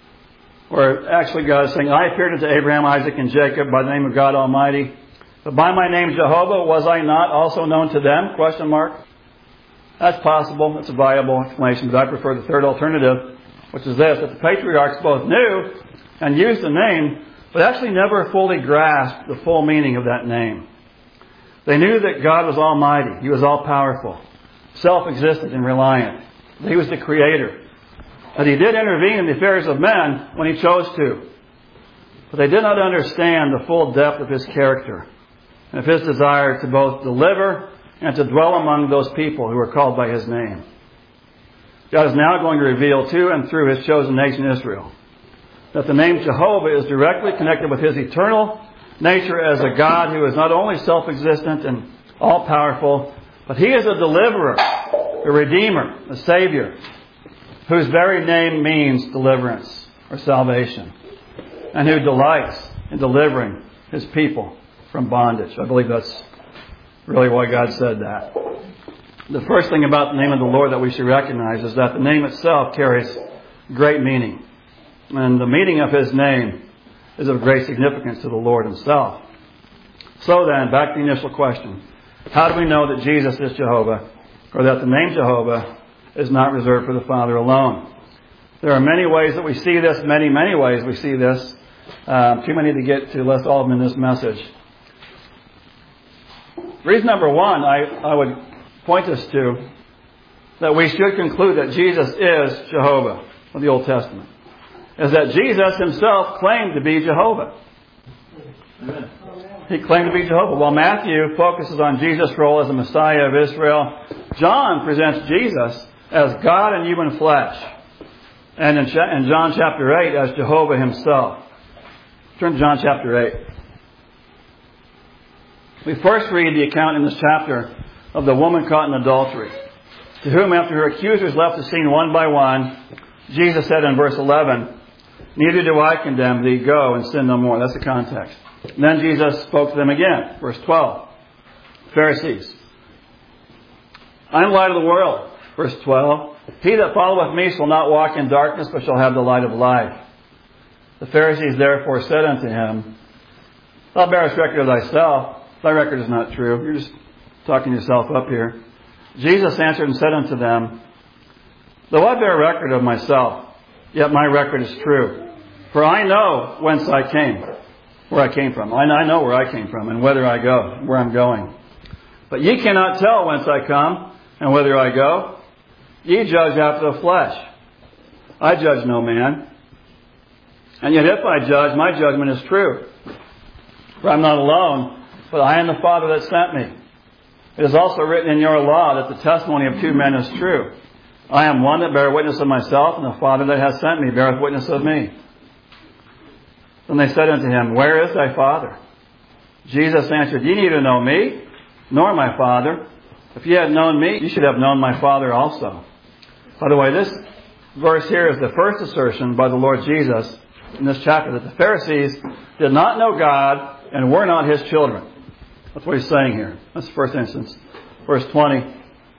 where actually God is saying, "I appeared unto Abraham, Isaac, and Jacob by the name of God Almighty. But by my name Jehovah was I not also known to them?" Question mark. That's possible. That's a viable explanation, but I prefer the third alternative, which is this, that the patriarchs both knew and used the name, but actually never fully grasped the full meaning of that name. They knew that God was almighty. He was all-powerful, self-existent and reliant. That He was the Creator. That He did intervene in the affairs of men when He chose to. But they did not understand the full depth of His character and of His desire to both deliver and to dwell among those people who are called by His name. God is now going to reveal to and through His chosen nation Israel that the name Jehovah is directly connected with His eternal nature as a God who is not only self-existent and all-powerful, but He is a deliverer, a redeemer, a savior, whose very name means deliverance or salvation, and who delights in delivering His people from bondage. I believe that's really why God said that. The first thing about the name of the Lord that we should recognize is that the name itself carries great meaning. And the meaning of His name is of great significance to the Lord Himself. So then, back to the initial question. How do we know that Jesus is Jehovah, or that the name Jehovah is not reserved for the Father alone? There are many ways that we see this, many ways we see this. Too many to get to list all of them in this message. Reason number one, I would point us to, that we should conclude that Jesus is Jehovah of the Old Testament, is that Jesus Himself claimed to be Jehovah. Amen. He claimed to be Jehovah. While Matthew focuses on Jesus' role as the Messiah of Israel, John presents Jesus as God in human flesh. And in John chapter 8 as Jehovah Himself. Turn to John chapter 8. We first read the account in this chapter of the woman caught in adultery, to whom after her accusers left the scene one by one, Jesus said in verse 11, "Neither do I condemn thee, go and sin no more." That's the context. And then Jesus spoke to them again. Verse 12. Pharisees. "I am the light of the world." Verse 12. "He that followeth me shall not walk in darkness, but shall have the light of life." The Pharisees therefore said unto Him, "Thou bearest record of thyself. Thy record is not true." You're just talking yourself up here. Jesus answered and said unto them, "Though I bear record of myself, yet my record is true. For I know whence I came, where I came from. I know where I came from and whither I go, where I'm going. But ye cannot tell whence I come and whither I go. Ye judge after the flesh. I judge no man. And yet if I judge, my judgment is true. For I'm not alone, but I am the Father that sent me. It is also written in your law that the testimony of two men is true. I am one that bear witness of myself, and the Father that has sent me beareth witness of me." Then they said unto Him, "Where is thy Father?" Jesus answered, "Ye neither know me, nor my Father. If ye had known me, ye should have known my Father also." By the way, this verse here is the first assertion by the Lord Jesus in this chapter that the Pharisees did not know God and we're not His children. That's what He's saying here. That's the first instance. Verse 20.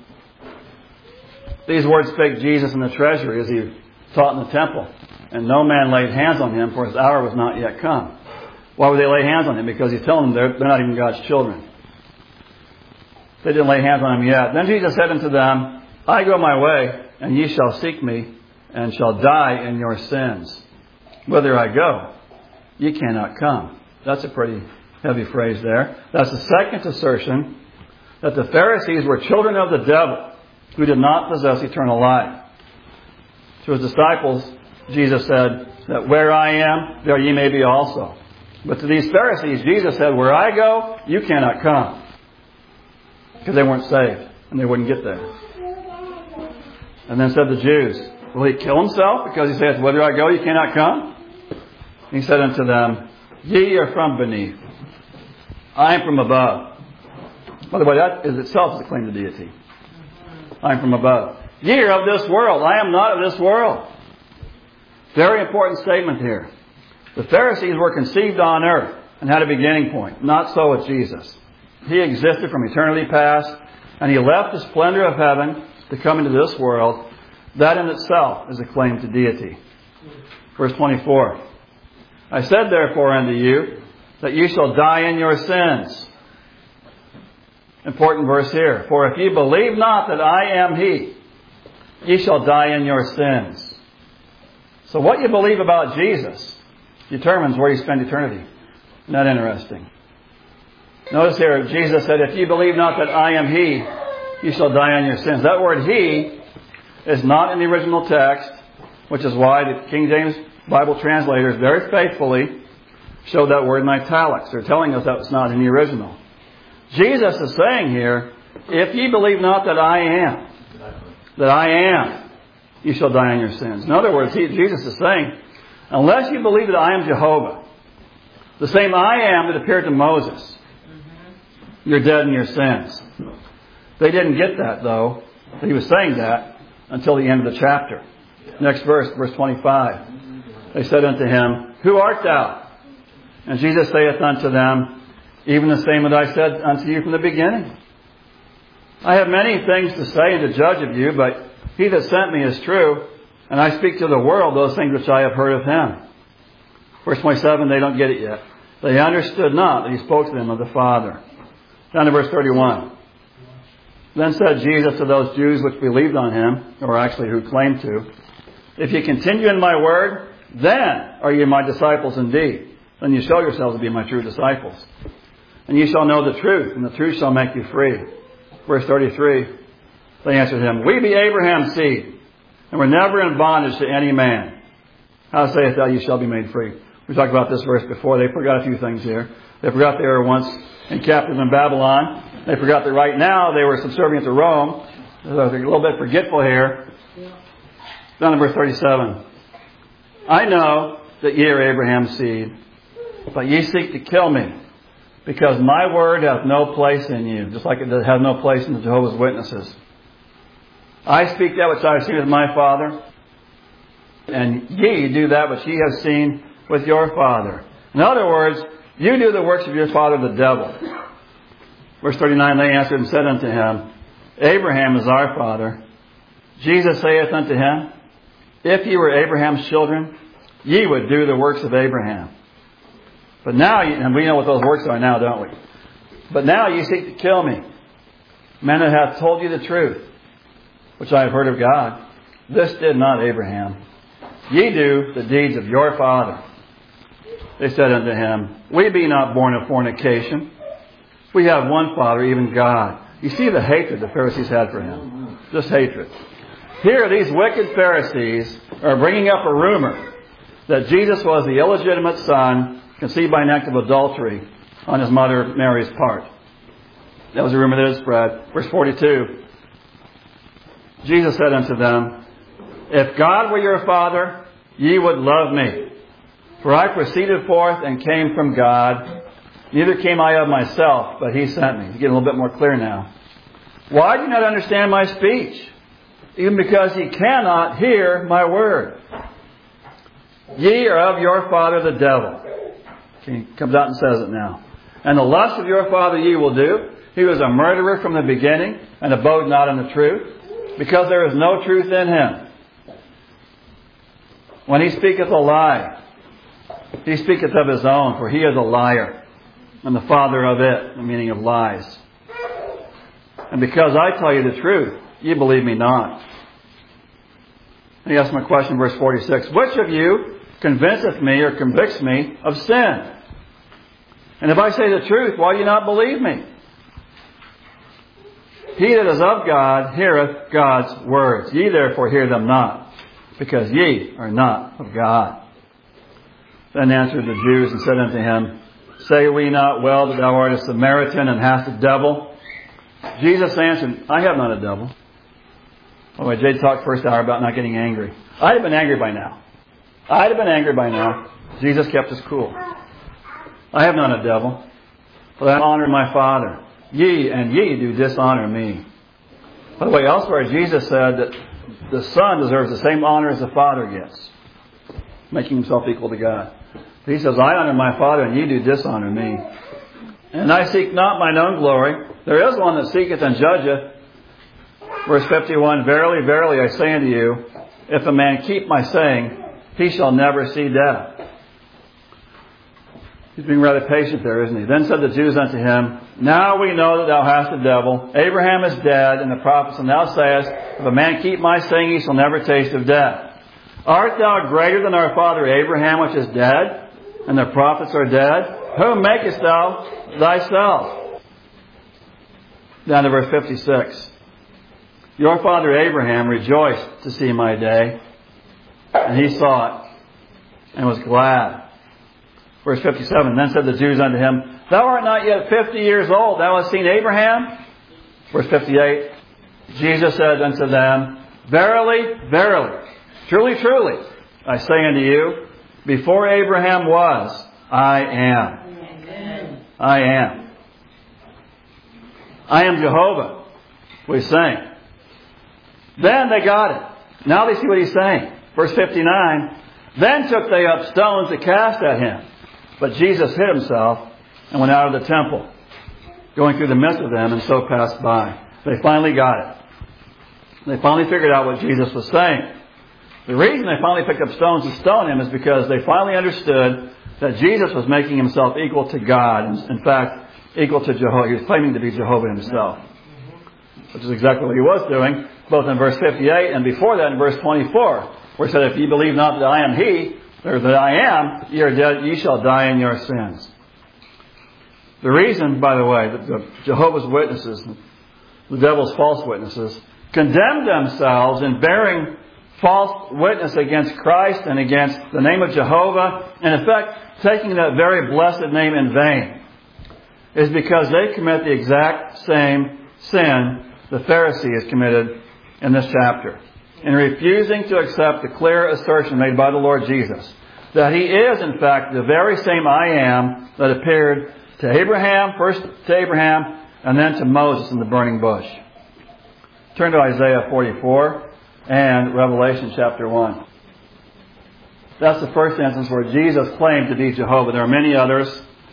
These words spake Jesus in the treasury as He taught in the temple. And no man laid hands on Him, for His hour was not yet come. Why would they lay hands on Him? Because He's telling them they're not even God's children. They didn't lay hands on Him yet. Then Jesus said unto them, I go my way, and ye shall seek me, and shall die in your sins. Whither I go, ye cannot come. That's a pretty heavy phrase there. That's the second assertion that the Pharisees were children of the devil who did not possess eternal life. To His disciples, Jesus said that where I am, there ye may be also. But to these Pharisees, Jesus said, where I go, you cannot come. Because they weren't saved, and they wouldn't get there. And then said the Jews, will He kill Himself? Because He says, whither I go, you cannot come? He said unto them, ye are from beneath. I am from above. By the way, that is itself a claim to deity. I am from above. Ye are of this world. I am not of this world. Very important statement here. The Pharisees were conceived on earth and had a beginning point. Not so with Jesus. He existed from eternity past, and He left the splendor of heaven to come into this world. That in itself is a claim to deity. Verse 24. I said therefore unto you, that you shall die in your sins. Important verse here. For if ye believe not that I am He, ye shall die in your sins. So what you believe about Jesus determines where you spend eternity. Isn't that interesting? Notice here, Jesus said, if ye believe not that I am He, ye shall die in your sins. That word He is not in the original text, which is why the King James Bible translators very faithfully showed that word in italics. They're telling us that it's not in the original. Jesus is saying here, if ye believe not that I am, you shall die in your sins. In other words, Jesus is saying, unless you believe that I am Jehovah, the same I am that appeared to Moses, you're dead in your sins. They didn't get that, though. He was saying that until the end of the chapter. Next verse, verse 25. They said unto Him, who art thou? And Jesus saith unto them, even the same that I said unto you from the beginning. I have many things to say and to judge of you, but He that sent me is true, and I speak to the world those things which I have heard of Him. Verse 27, they don't get it yet. They understood not that He spoke to them of the Father. Down to verse 31. Then said Jesus to those Jews which believed on Him, or actually who claimed to, if ye continue in my word, then are ye my disciples indeed. Then you show yourselves to be my true disciples. And ye shall know the truth, and the truth shall make you free. Verse 33. They answered Him, we be Abraham's seed, and we're never in bondage to any man. How saith thou, ye shall be made free? We talked about this verse before. They forgot a few things here. They forgot they were once in captivity in Babylon. They forgot that right now they were subservient to Rome. So they're a little bit forgetful here. Down to verse 37. I know that ye are Abraham's seed, but ye seek to kill me, because my word hath no place in you, just like it has no place in the Jehovah's Witnesses. I speak that which I have seen with my Father, and ye do that which ye have seen with your father. In other words, you do the works of your father the devil. Verse 39, they answered and said unto Him, Abraham is our father. Jesus saith unto him, if ye were Abraham's children, ye would do the works of Abraham. But now, and we know what those works are now, don't we? But now ye seek to kill me, man that hath told you the truth, which I have heard of God. This did not Abraham. Ye do the deeds of your father. They said unto Him, we be not born of fornication. We have one Father, even God. You see the hatred the Pharisees had for Him. Just hatred. Here, these wicked Pharisees are bringing up a rumor that Jesus was the illegitimate son conceived by an act of adultery on His mother Mary's part. That was a rumor that had spread. Verse 42. Jesus said unto them, if God were your Father, ye would love me. For I proceeded forth and came from God. Neither came I of myself, but He sent me. It's getting a little bit more clear now. Why do you not understand my speech? Even because ye cannot hear my word. Ye are of your father the devil. He comes out and says it now. And the lust of your father ye will do. He was a murderer from the beginning, and abode not in the truth, because there is no truth in him. When he speaketh a lie, he speaketh of his own, for he is a liar, and the father of it, the meaning of lies. And because I tell you the truth, ye believe me not. And he asks my question, verse 46, which of you convinceth me or convicts me of sin? And if I say the truth, why do you not believe me? He that is of God heareth God's words. Ye therefore hear them not, because ye are not of God. Then answered the Jews and said unto him, say we not well that thou art a Samaritan and hast a devil? Jesus answered, I have not a devil. Oh, wait, Jay talked first hour about not getting angry. I'd have been angry by now. Jesus kept us cool. I have not a devil, but I honor my Father. Ye do dishonor me. By the way, elsewhere Jesus said that the Son deserves the same honor as the Father gets, making himself equal to God. He says, I honor my Father, and ye do dishonor me. And I seek not mine own glory. There is one that seeketh and judgeth. Verse 51, verily, verily, I say unto you, if a man keep my saying, he shall never see death. He's being rather patient there, isn't he? Then said the Jews unto him, now we know that thou hast a devil. Abraham is dead, and the prophets, and thou sayest, if a man keep my saying, he shall never taste of death. Art thou greater than our father Abraham, which is dead, and the prophets are dead? Whom makest thou thyself? Down to verse 56. Your father Abraham rejoiced to see my day, and he saw it, and was glad. Verse 57, then said the Jews unto him, thou art not yet 50 years old, thou hast seen Abraham? Verse 58, Jesus said unto them, verily, verily, truly, truly, I say unto you, before Abraham was, I am. Amen. I am. I am Jehovah, we sang. Then they got it. Now they see what he's saying. Verse 59, then took they up stones to cast at him. But Jesus hid himself and went out of the temple, going through the midst of them, and so passed by. They finally got it. They finally figured out what Jesus was saying. The reason they finally picked up stones to stone him is because they finally understood that Jesus was making himself equal to God. In fact, equal to Jehovah. He was claiming to be Jehovah himself, which is exactly what he was doing, both in verse 58 and before that in verse 24, where it said, if ye believe not that I am he, or that I am, ye are dead, ye shall die in your sins. The reason, by the way, that the Jehovah's Witnesses, the devil's false witnesses, condemned themselves in bearing false witness against Christ and against the name of Jehovah, in effect, taking that very blessed name in vain, is because they commit the exact same sin the Pharisee has committed in this chapter, in refusing to accept the clear assertion made by the Lord Jesus that he is, in fact, the very same I am that appeared to Abraham, first to Abraham, and then to Moses in the burning bush. Turn to Isaiah 44 and Revelation chapter 1. That's the first instance where Jesus claimed to be Jehovah. There are many others,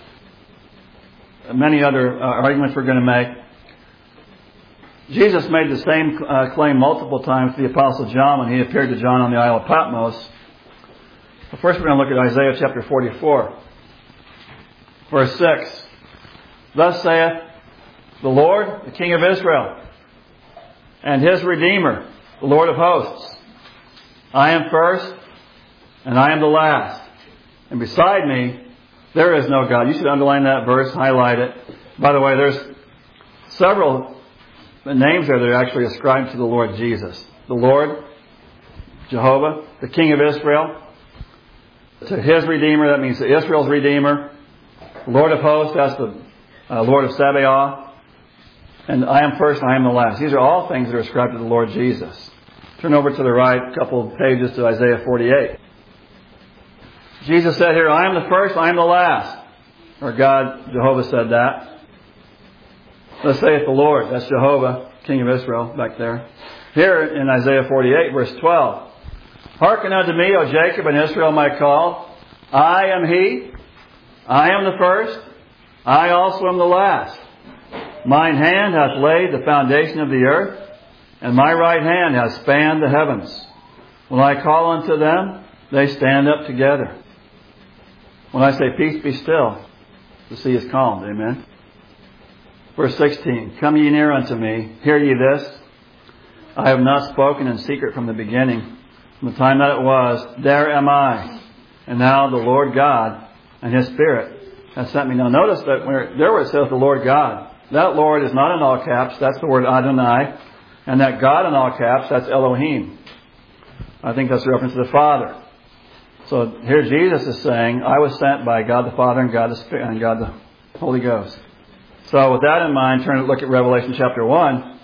many other arguments we're going to make. Jesus made the same claim multiple times to the Apostle John when he appeared to John on the Isle of Patmos. But first we're going to look at Isaiah chapter 44. Verse 6. Thus saith the Lord, the King of Israel, and his Redeemer, the Lord of hosts. I am first, and I am the last. And beside me, there is no God. You should underline that verse, highlight it. By the way, there's several names there that are actually ascribed to the Lord Jesus. The Lord, Jehovah, the King of Israel, to his Redeemer, that means to Israel's Redeemer. The Lord of hosts, that's the Lord of Sabaoth. And I am first and I am the last. These are all things that are ascribed to the Lord Jesus. Turn over to the right, a couple of pages to Isaiah 48. Jesus said here, I am the first, I am the last. Or God, Jehovah said that. Thus saith the Lord. That's Jehovah, King of Israel, back there. Here in Isaiah 48, verse 12. Hearken unto me, O Jacob and Israel, my call. I am he. I am the first, I also am the last. Mine hand hath laid the foundation of the earth, and my right hand hath spanned the heavens. When I call unto them, they stand up together. When I say, peace, be still, the sea is calmed. Amen. Verse 16, come ye near unto me, hear ye this. I have not spoken in secret from the beginning. From the time that it was, there am I. And now the Lord God and His Spirit has sent me. Now notice that where it says the Lord God, that Lord is not in all caps, that's the word Adonai. And that God in all caps, that's Elohim. I think that's a reference to the Father. So here Jesus is saying, I was sent by God the Father and God the Spirit and God the Holy Ghost. So with that in mind, turn to look at Revelation chapter 1.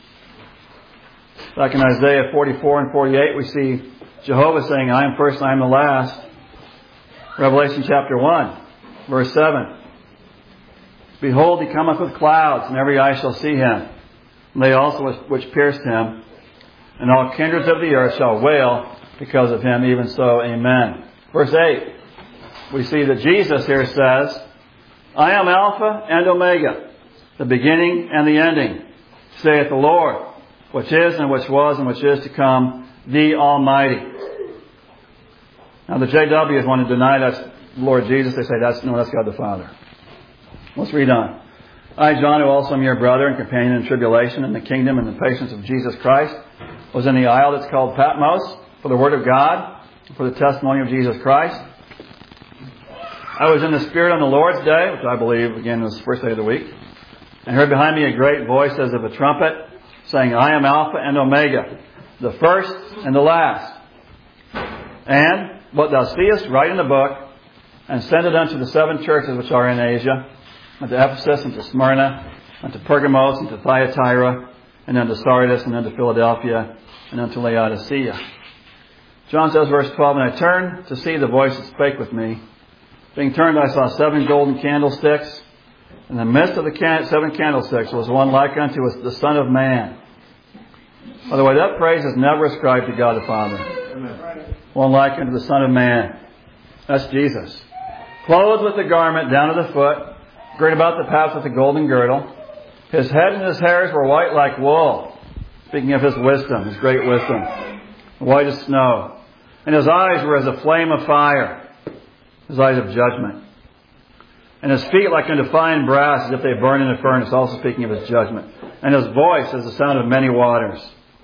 Back in Isaiah 44 and 48, we see Jehovah saying, I am first and I am the last. Revelation chapter 1, verse 7. Behold, He cometh with clouds, and every eye shall see Him. And they also which pierced Him. And all kindreds of the earth shall wail because of Him. Even so, amen. Verse 8. We see that Jesus here says, I am Alpha and Omega, the beginning and the ending, saith the Lord, which is and which was and which is to come, the Almighty. Now the JWs want to deny that's Lord Jesus. They say that's God the Father. Let's read on. I, John, who also am your brother and companion in tribulation and the kingdom and the patience of Jesus Christ, was in the isle that's called Patmos for the word of God, for the testimony of Jesus Christ. I was in the Spirit on the Lord's day, which I believe, again, was the first day of the week, and heard behind me a great voice as of a trumpet, saying, I am Alpha and Omega, the first and the last. And what thou seest, write in the book, and send it unto the 7 churches which are in Asia, unto Ephesus, and to Smyrna, unto Pergamos, and to Thyatira, and unto Sardis, and unto Philadelphia, and unto Laodicea. John says, verse 12, and I turned to see the voice that spake with me. Being turned, I saw 7 golden candlesticks. In the midst of the 7 candlesticks was one like unto the Son of Man. By the way, that praise is never ascribed to God the Father. Amen. One like unto the Son of Man. That's Jesus. Clothed with the garment down to the foot, girt about the paps with a golden girdle. His head and his hairs were white like wool. Speaking of His wisdom, His great wisdom. White as snow. And His eyes were as a flame of fire. His eyes of judgment. And His feet like unto fine brass, as if they burn in a furnace, also speaking of His judgment. And His voice as the sound of many waters.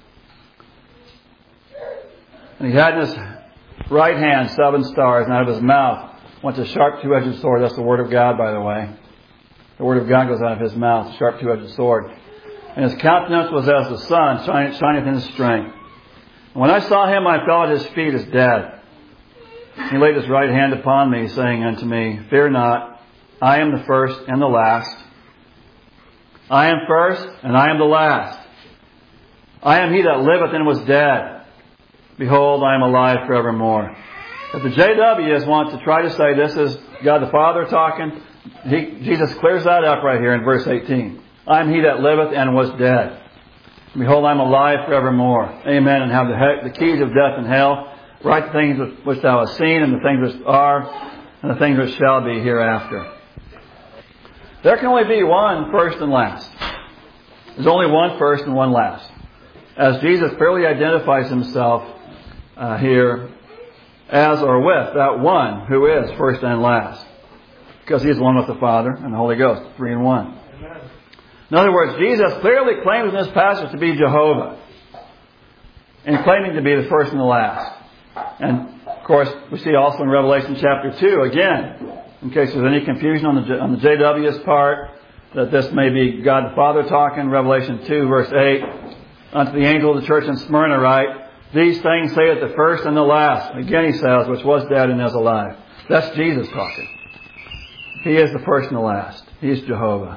And He had in His right hand 7 stars, and out of His mouth went a sharp 2-edged sword. That's the Word of God, by the way. The Word of God goes out of His mouth, a sharp 2-edged sword. And His countenance was as the sun, shineth in His strength. And when I saw Him, I fell at His feet as dead. He laid His right hand upon me, saying unto me, Fear not, I am the first and the last. I am first, and I am the last. I am He that liveth and was dead. Behold, I am alive forevermore. If the JWs want to try to say this is God the Father talking, Jesus clears that up right here in verse 18. I am He that liveth and was dead. Behold, I am alive forevermore. Amen. And have the keys of death and hell. Write the things which thou hast seen, and the things which are, and the things which shall be hereafter. There can only be one first and last. There's only one first and one last. As Jesus clearly identifies Himself here as or with that one who is first and last. Because He is one with the Father and the Holy Ghost, 3 in 1. In other words, Jesus clearly claims in this passage to be Jehovah. And claiming to be the first and the last. And, of course, we see also in Revelation chapter 2, again, in case there's any confusion on the JW's part, that this may be God the Father talking. Revelation 2, verse 8, unto the angel of the church in Smyrna write, These things saith the first and the last. Again he says, which was dead and is alive. That's Jesus talking. He is the first and the last. He is Jehovah.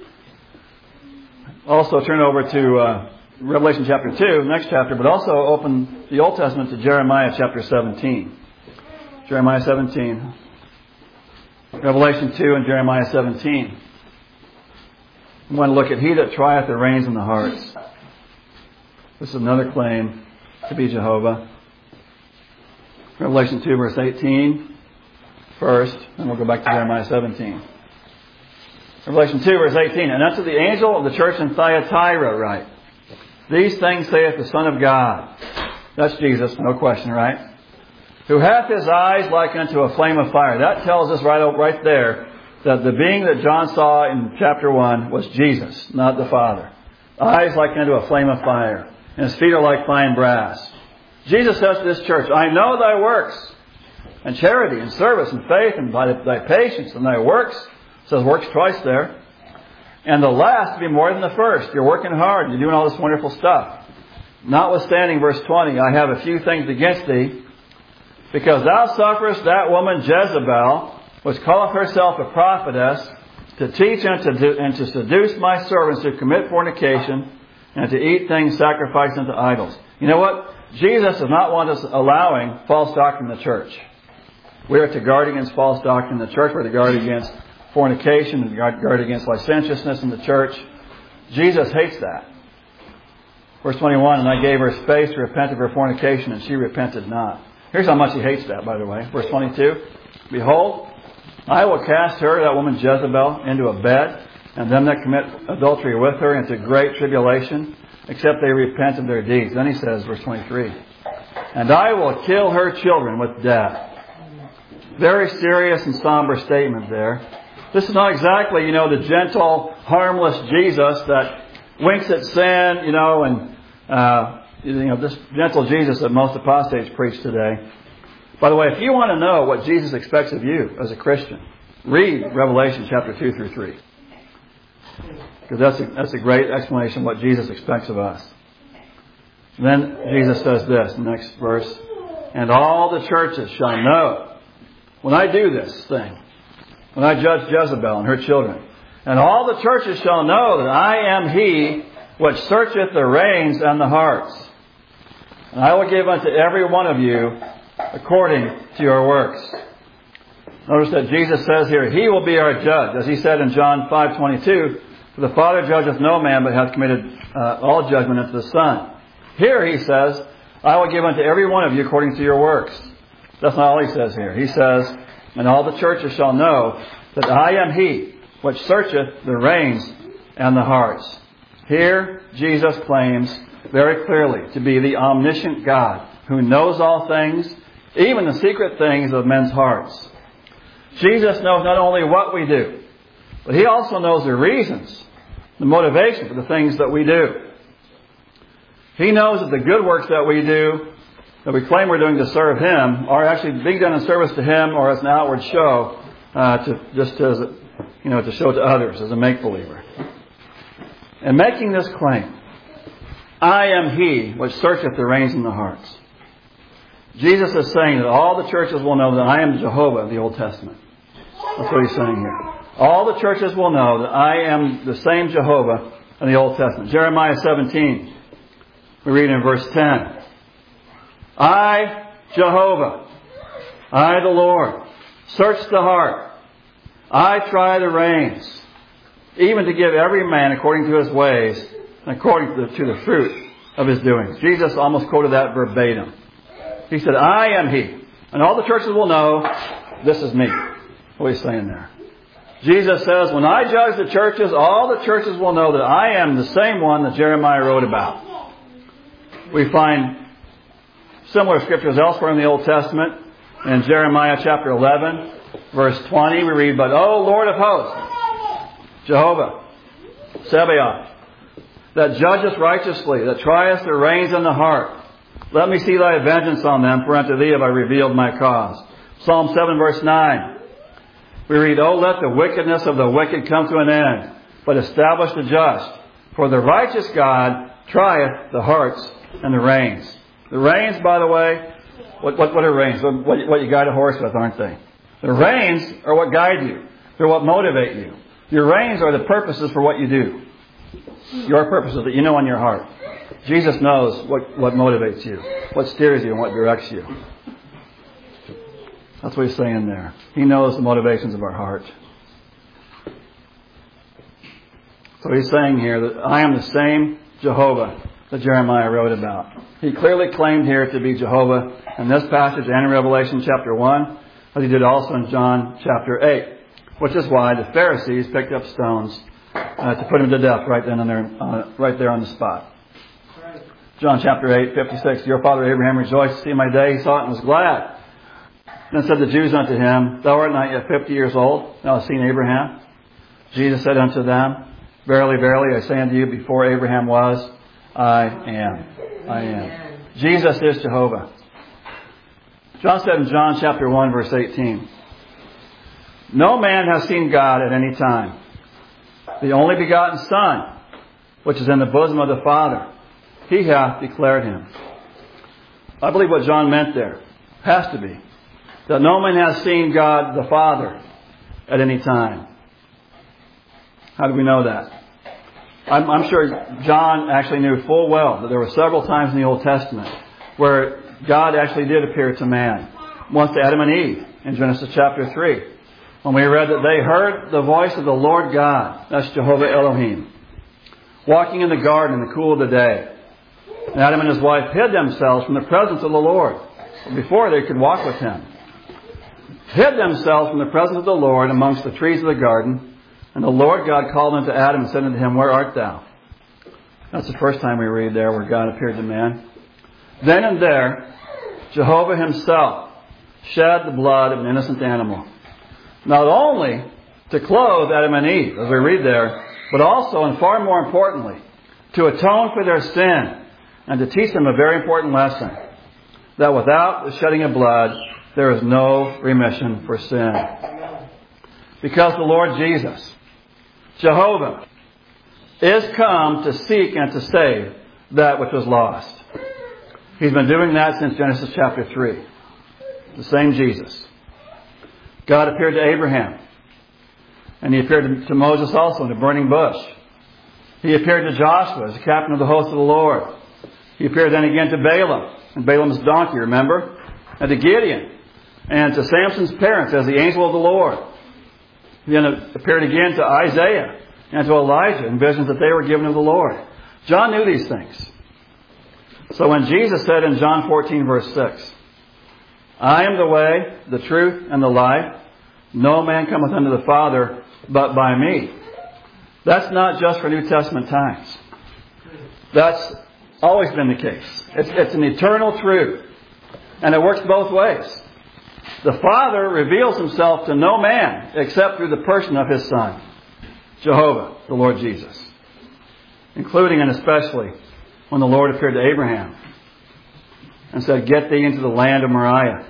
Also turn over to Revelation chapter 2, next chapter, but also open the Old Testament to Jeremiah chapter 17. Jeremiah 17. Revelation 2 and Jeremiah 17. We want to look at He that trieth the reins in the hearts. This is another claim to be Jehovah. Revelation 2 verse 18. first, and we'll go back to Jeremiah 17. Revelation 2, verse 18. And unto the angel of the church in Thyatira write, These things saith the Son of God. That's Jesus, no question, right? Who hath his eyes like unto a flame of fire. That tells us right there that the being that John saw in chapter 1 was Jesus, not the Father. Eyes like unto a flame of fire, and his feet are like fine brass. Jesus says to this church, I know thy works, and charity, and service, and faith, and by thy patience, and thy works. It says works twice there. And the last to be more than the first. You're working hard, you're doing all this wonderful stuff. Notwithstanding, verse 20, I have a few things against thee, because thou sufferest that woman Jezebel, which calleth herself a prophetess, to teach and to seduce my servants to commit fornication, and to eat things sacrificed unto idols. You know what? Jesus does not want us allowing false doctrine in the church. We are to guard against false doctrine in the church. We're to guard against fornication and guard against licentiousness in the church. Jesus hates that. Verse 21, and I gave her space to repent of her fornication, and she repented not. Here's how much he hates that, by the way. Verse 22, Behold, I will cast her, that woman Jezebel, into a bed, and them that commit adultery with her into great tribulation, except they repent of their deeds. Then he says, verse 23, And I will kill her children with death. Very serious and somber statement there. This is not exactly, the gentle, harmless Jesus that winks at sin, and, this gentle Jesus that most apostates preach today. By the way, if you want to know what Jesus expects of you as a Christian, read Revelation chapter 2 through 3. Because that's a great explanation of what Jesus expects of us. And then Jesus says this, next verse, And all the churches shall know, when I do this thing, when I judge Jezebel and her children, and all the churches shall know that I am He which searcheth the reins and the hearts. And I will give unto every one of you according to your works. Notice that Jesus says here, He will be our judge. As He said in John 5:22, For the Father judgeth no man, but hath committed all judgment unto the Son. Here He says, I will give unto every one of you according to your works. That's not all He says here. He says, And all the churches shall know that I am He which searcheth the reins and the hearts. Here Jesus claims very clearly to be the omniscient God who knows all things, even the secret things of men's hearts. Jesus knows not only what we do, but He also knows the reasons, the motivation for the things that we do. He knows that the good works that we do, that we claim we're doing to serve Him, are actually being done in service to Him or as an outward show, to show to others as a make-believer. And making this claim, I am He which searcheth the reins and the hearts. Jesus is saying that all the churches will know that I am Jehovah of the Old Testament. That's what He's saying here. All the churches will know that I am the same Jehovah in the Old Testament. Jeremiah 17, we read in verse 10. I, Jehovah, I the Lord, search the heart. I try the reins, even to give every man according to his ways, and according to the fruit of his doings. Jesus almost quoted that verbatim. He said, I am He. And all the churches will know, this is me. What He's saying there. Jesus says, when I judge the churches, all the churches will know that I am the same one that Jeremiah wrote about. We find similar scriptures elsewhere in the Old Testament. In Jeremiah chapter 11, verse 20, we read, But, O Lord of hosts, Jehovah, Sabaoth, that judgest righteously, that triest the reins and the heart, let me see thy vengeance on them, for unto thee have I revealed my cause. Psalm 7, verse 9. We read, O let the wickedness of the wicked come to an end, but establish the just. For the righteous God trieth the hearts and the reins. The reins, by the way, what are reins? What you guide a horse with, aren't they? The reins are what guide you. They're what motivate you. Your reins are the purposes for what you do. Your purposes that you know in your heart. Jesus knows what motivates you, what steers you, and what directs you. That's what He's saying there. He knows the motivations of our heart. So He's saying here that I am the same Jehovah that Jeremiah wrote about. He clearly claimed here to be Jehovah in this passage and in Revelation chapter 1. as he did also in John chapter 8, which is why the Pharisees picked up stones to put him to death right then and there, right there on the spot. John chapter 8, 56, your father Abraham rejoiced to see my day. He saw it and was glad. Then said the Jews unto him, thou art not yet 50 years old, thou hast seen Abraham. Jesus said unto them, verily, verily, I say unto you, before Abraham was, I am. I am. Jesus is Jehovah. John said in John chapter 1, verse 18, no man has seen God at any time. The only begotten Son, which is in the bosom of the Father, He hath declared Him. I believe what John meant there has to be that no man has seen God the Father at any time. How do we know that? I'm sure John actually knew full well that there were several times in the Old Testament where God actually did appear to man. Once to Adam and Eve in Genesis chapter 3. When we read that they heard the voice of the Lord God, that's Jehovah Elohim, walking in the garden in the cool of the day. And Adam and his wife hid themselves from the presence of the Lord before they could walk with Him. Hid themselves from the presence of the Lord amongst the trees of the garden. And the Lord God called unto Adam and said unto him, where art thou? That's the first time we read there where God appeared to man. Then and there, Jehovah Himself shed the blood of an innocent animal. Not only to clothe Adam and Eve, as we read there, but also, and far more importantly, to atone for their sin and to teach them a very important lesson. That without the shedding of blood, there is no remission for sin. Because the Lord Jesus, Jehovah, is come to seek and to save that which was lost. He's been doing that since Genesis chapter 3. The same Jesus. God appeared to Abraham. And He appeared to Moses also in the burning bush. He appeared to Joshua as the captain of the host of the Lord. He appeared then again to Balaam and Balaam's donkey, remember? And to Gideon. And to Samson's parents as the angel of the Lord. He then appeared again to Isaiah and to Elijah in visions that they were given of the Lord. John knew these things. So when Jesus said in John 14 verse 6, I am the way, the truth, and the life. No man cometh unto the Father but by me. That's not just for New Testament times. That's always been the case. It's an eternal truth. And it works both ways. The Father reveals Himself to no man except through the person of His Son, Jehovah, the Lord Jesus. Including and especially when the Lord appeared to Abraham and said, get thee into the land of Moriah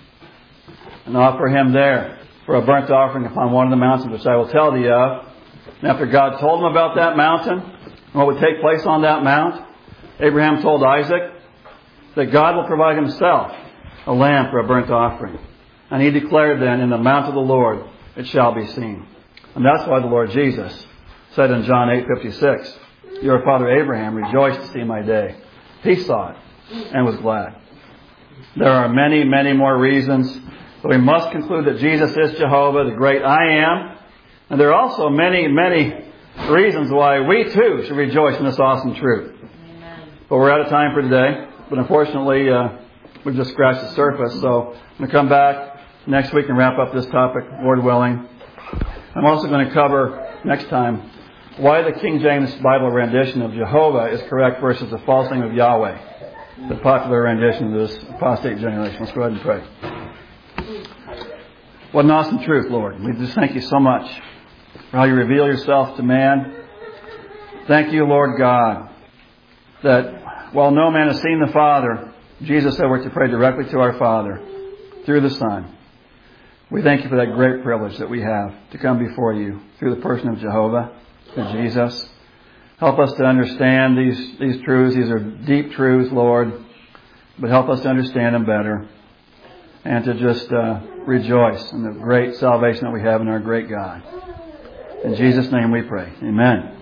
and offer him there for a burnt offering upon one of the mountains which I will tell thee of. And after God told him about that mountain and what would take place on that mount, Abraham told Isaac that God will provide Himself a lamb for a burnt offering. And he declared then, in the mount of the Lord it shall be seen. And that's why the Lord Jesus said in John 8:56, your father Abraham rejoiced to see my day. He saw it and was glad. There are many, many more reasons, but we must conclude that Jesus is Jehovah, the great I am. And there are also many, many reasons why we too should rejoice in this awesome truth. Amen. But we're out of time for today. But unfortunately, we've just scratched the surface. So I'm going to come back next week and wrap up this topic, Lord willing. I'm also going to cover next time why the King James Bible rendition of Jehovah is correct versus the false name of Yahweh, the popular rendition of this apostate generation. Let's go ahead and pray. What an awesome truth, Lord. We just thank You so much for how You reveal Yourself to man. Thank You, Lord God, that while no man has seen the Father, Jesus said we're to pray directly to our Father through the Son. We thank You for that great privilege that we have to come before You through the person of Jehovah, through Jesus. Help us to understand these truths. These are deep truths, Lord, but help us to understand them better and to just rejoice in the great salvation that we have in our great God. In Jesus' name we pray. Amen.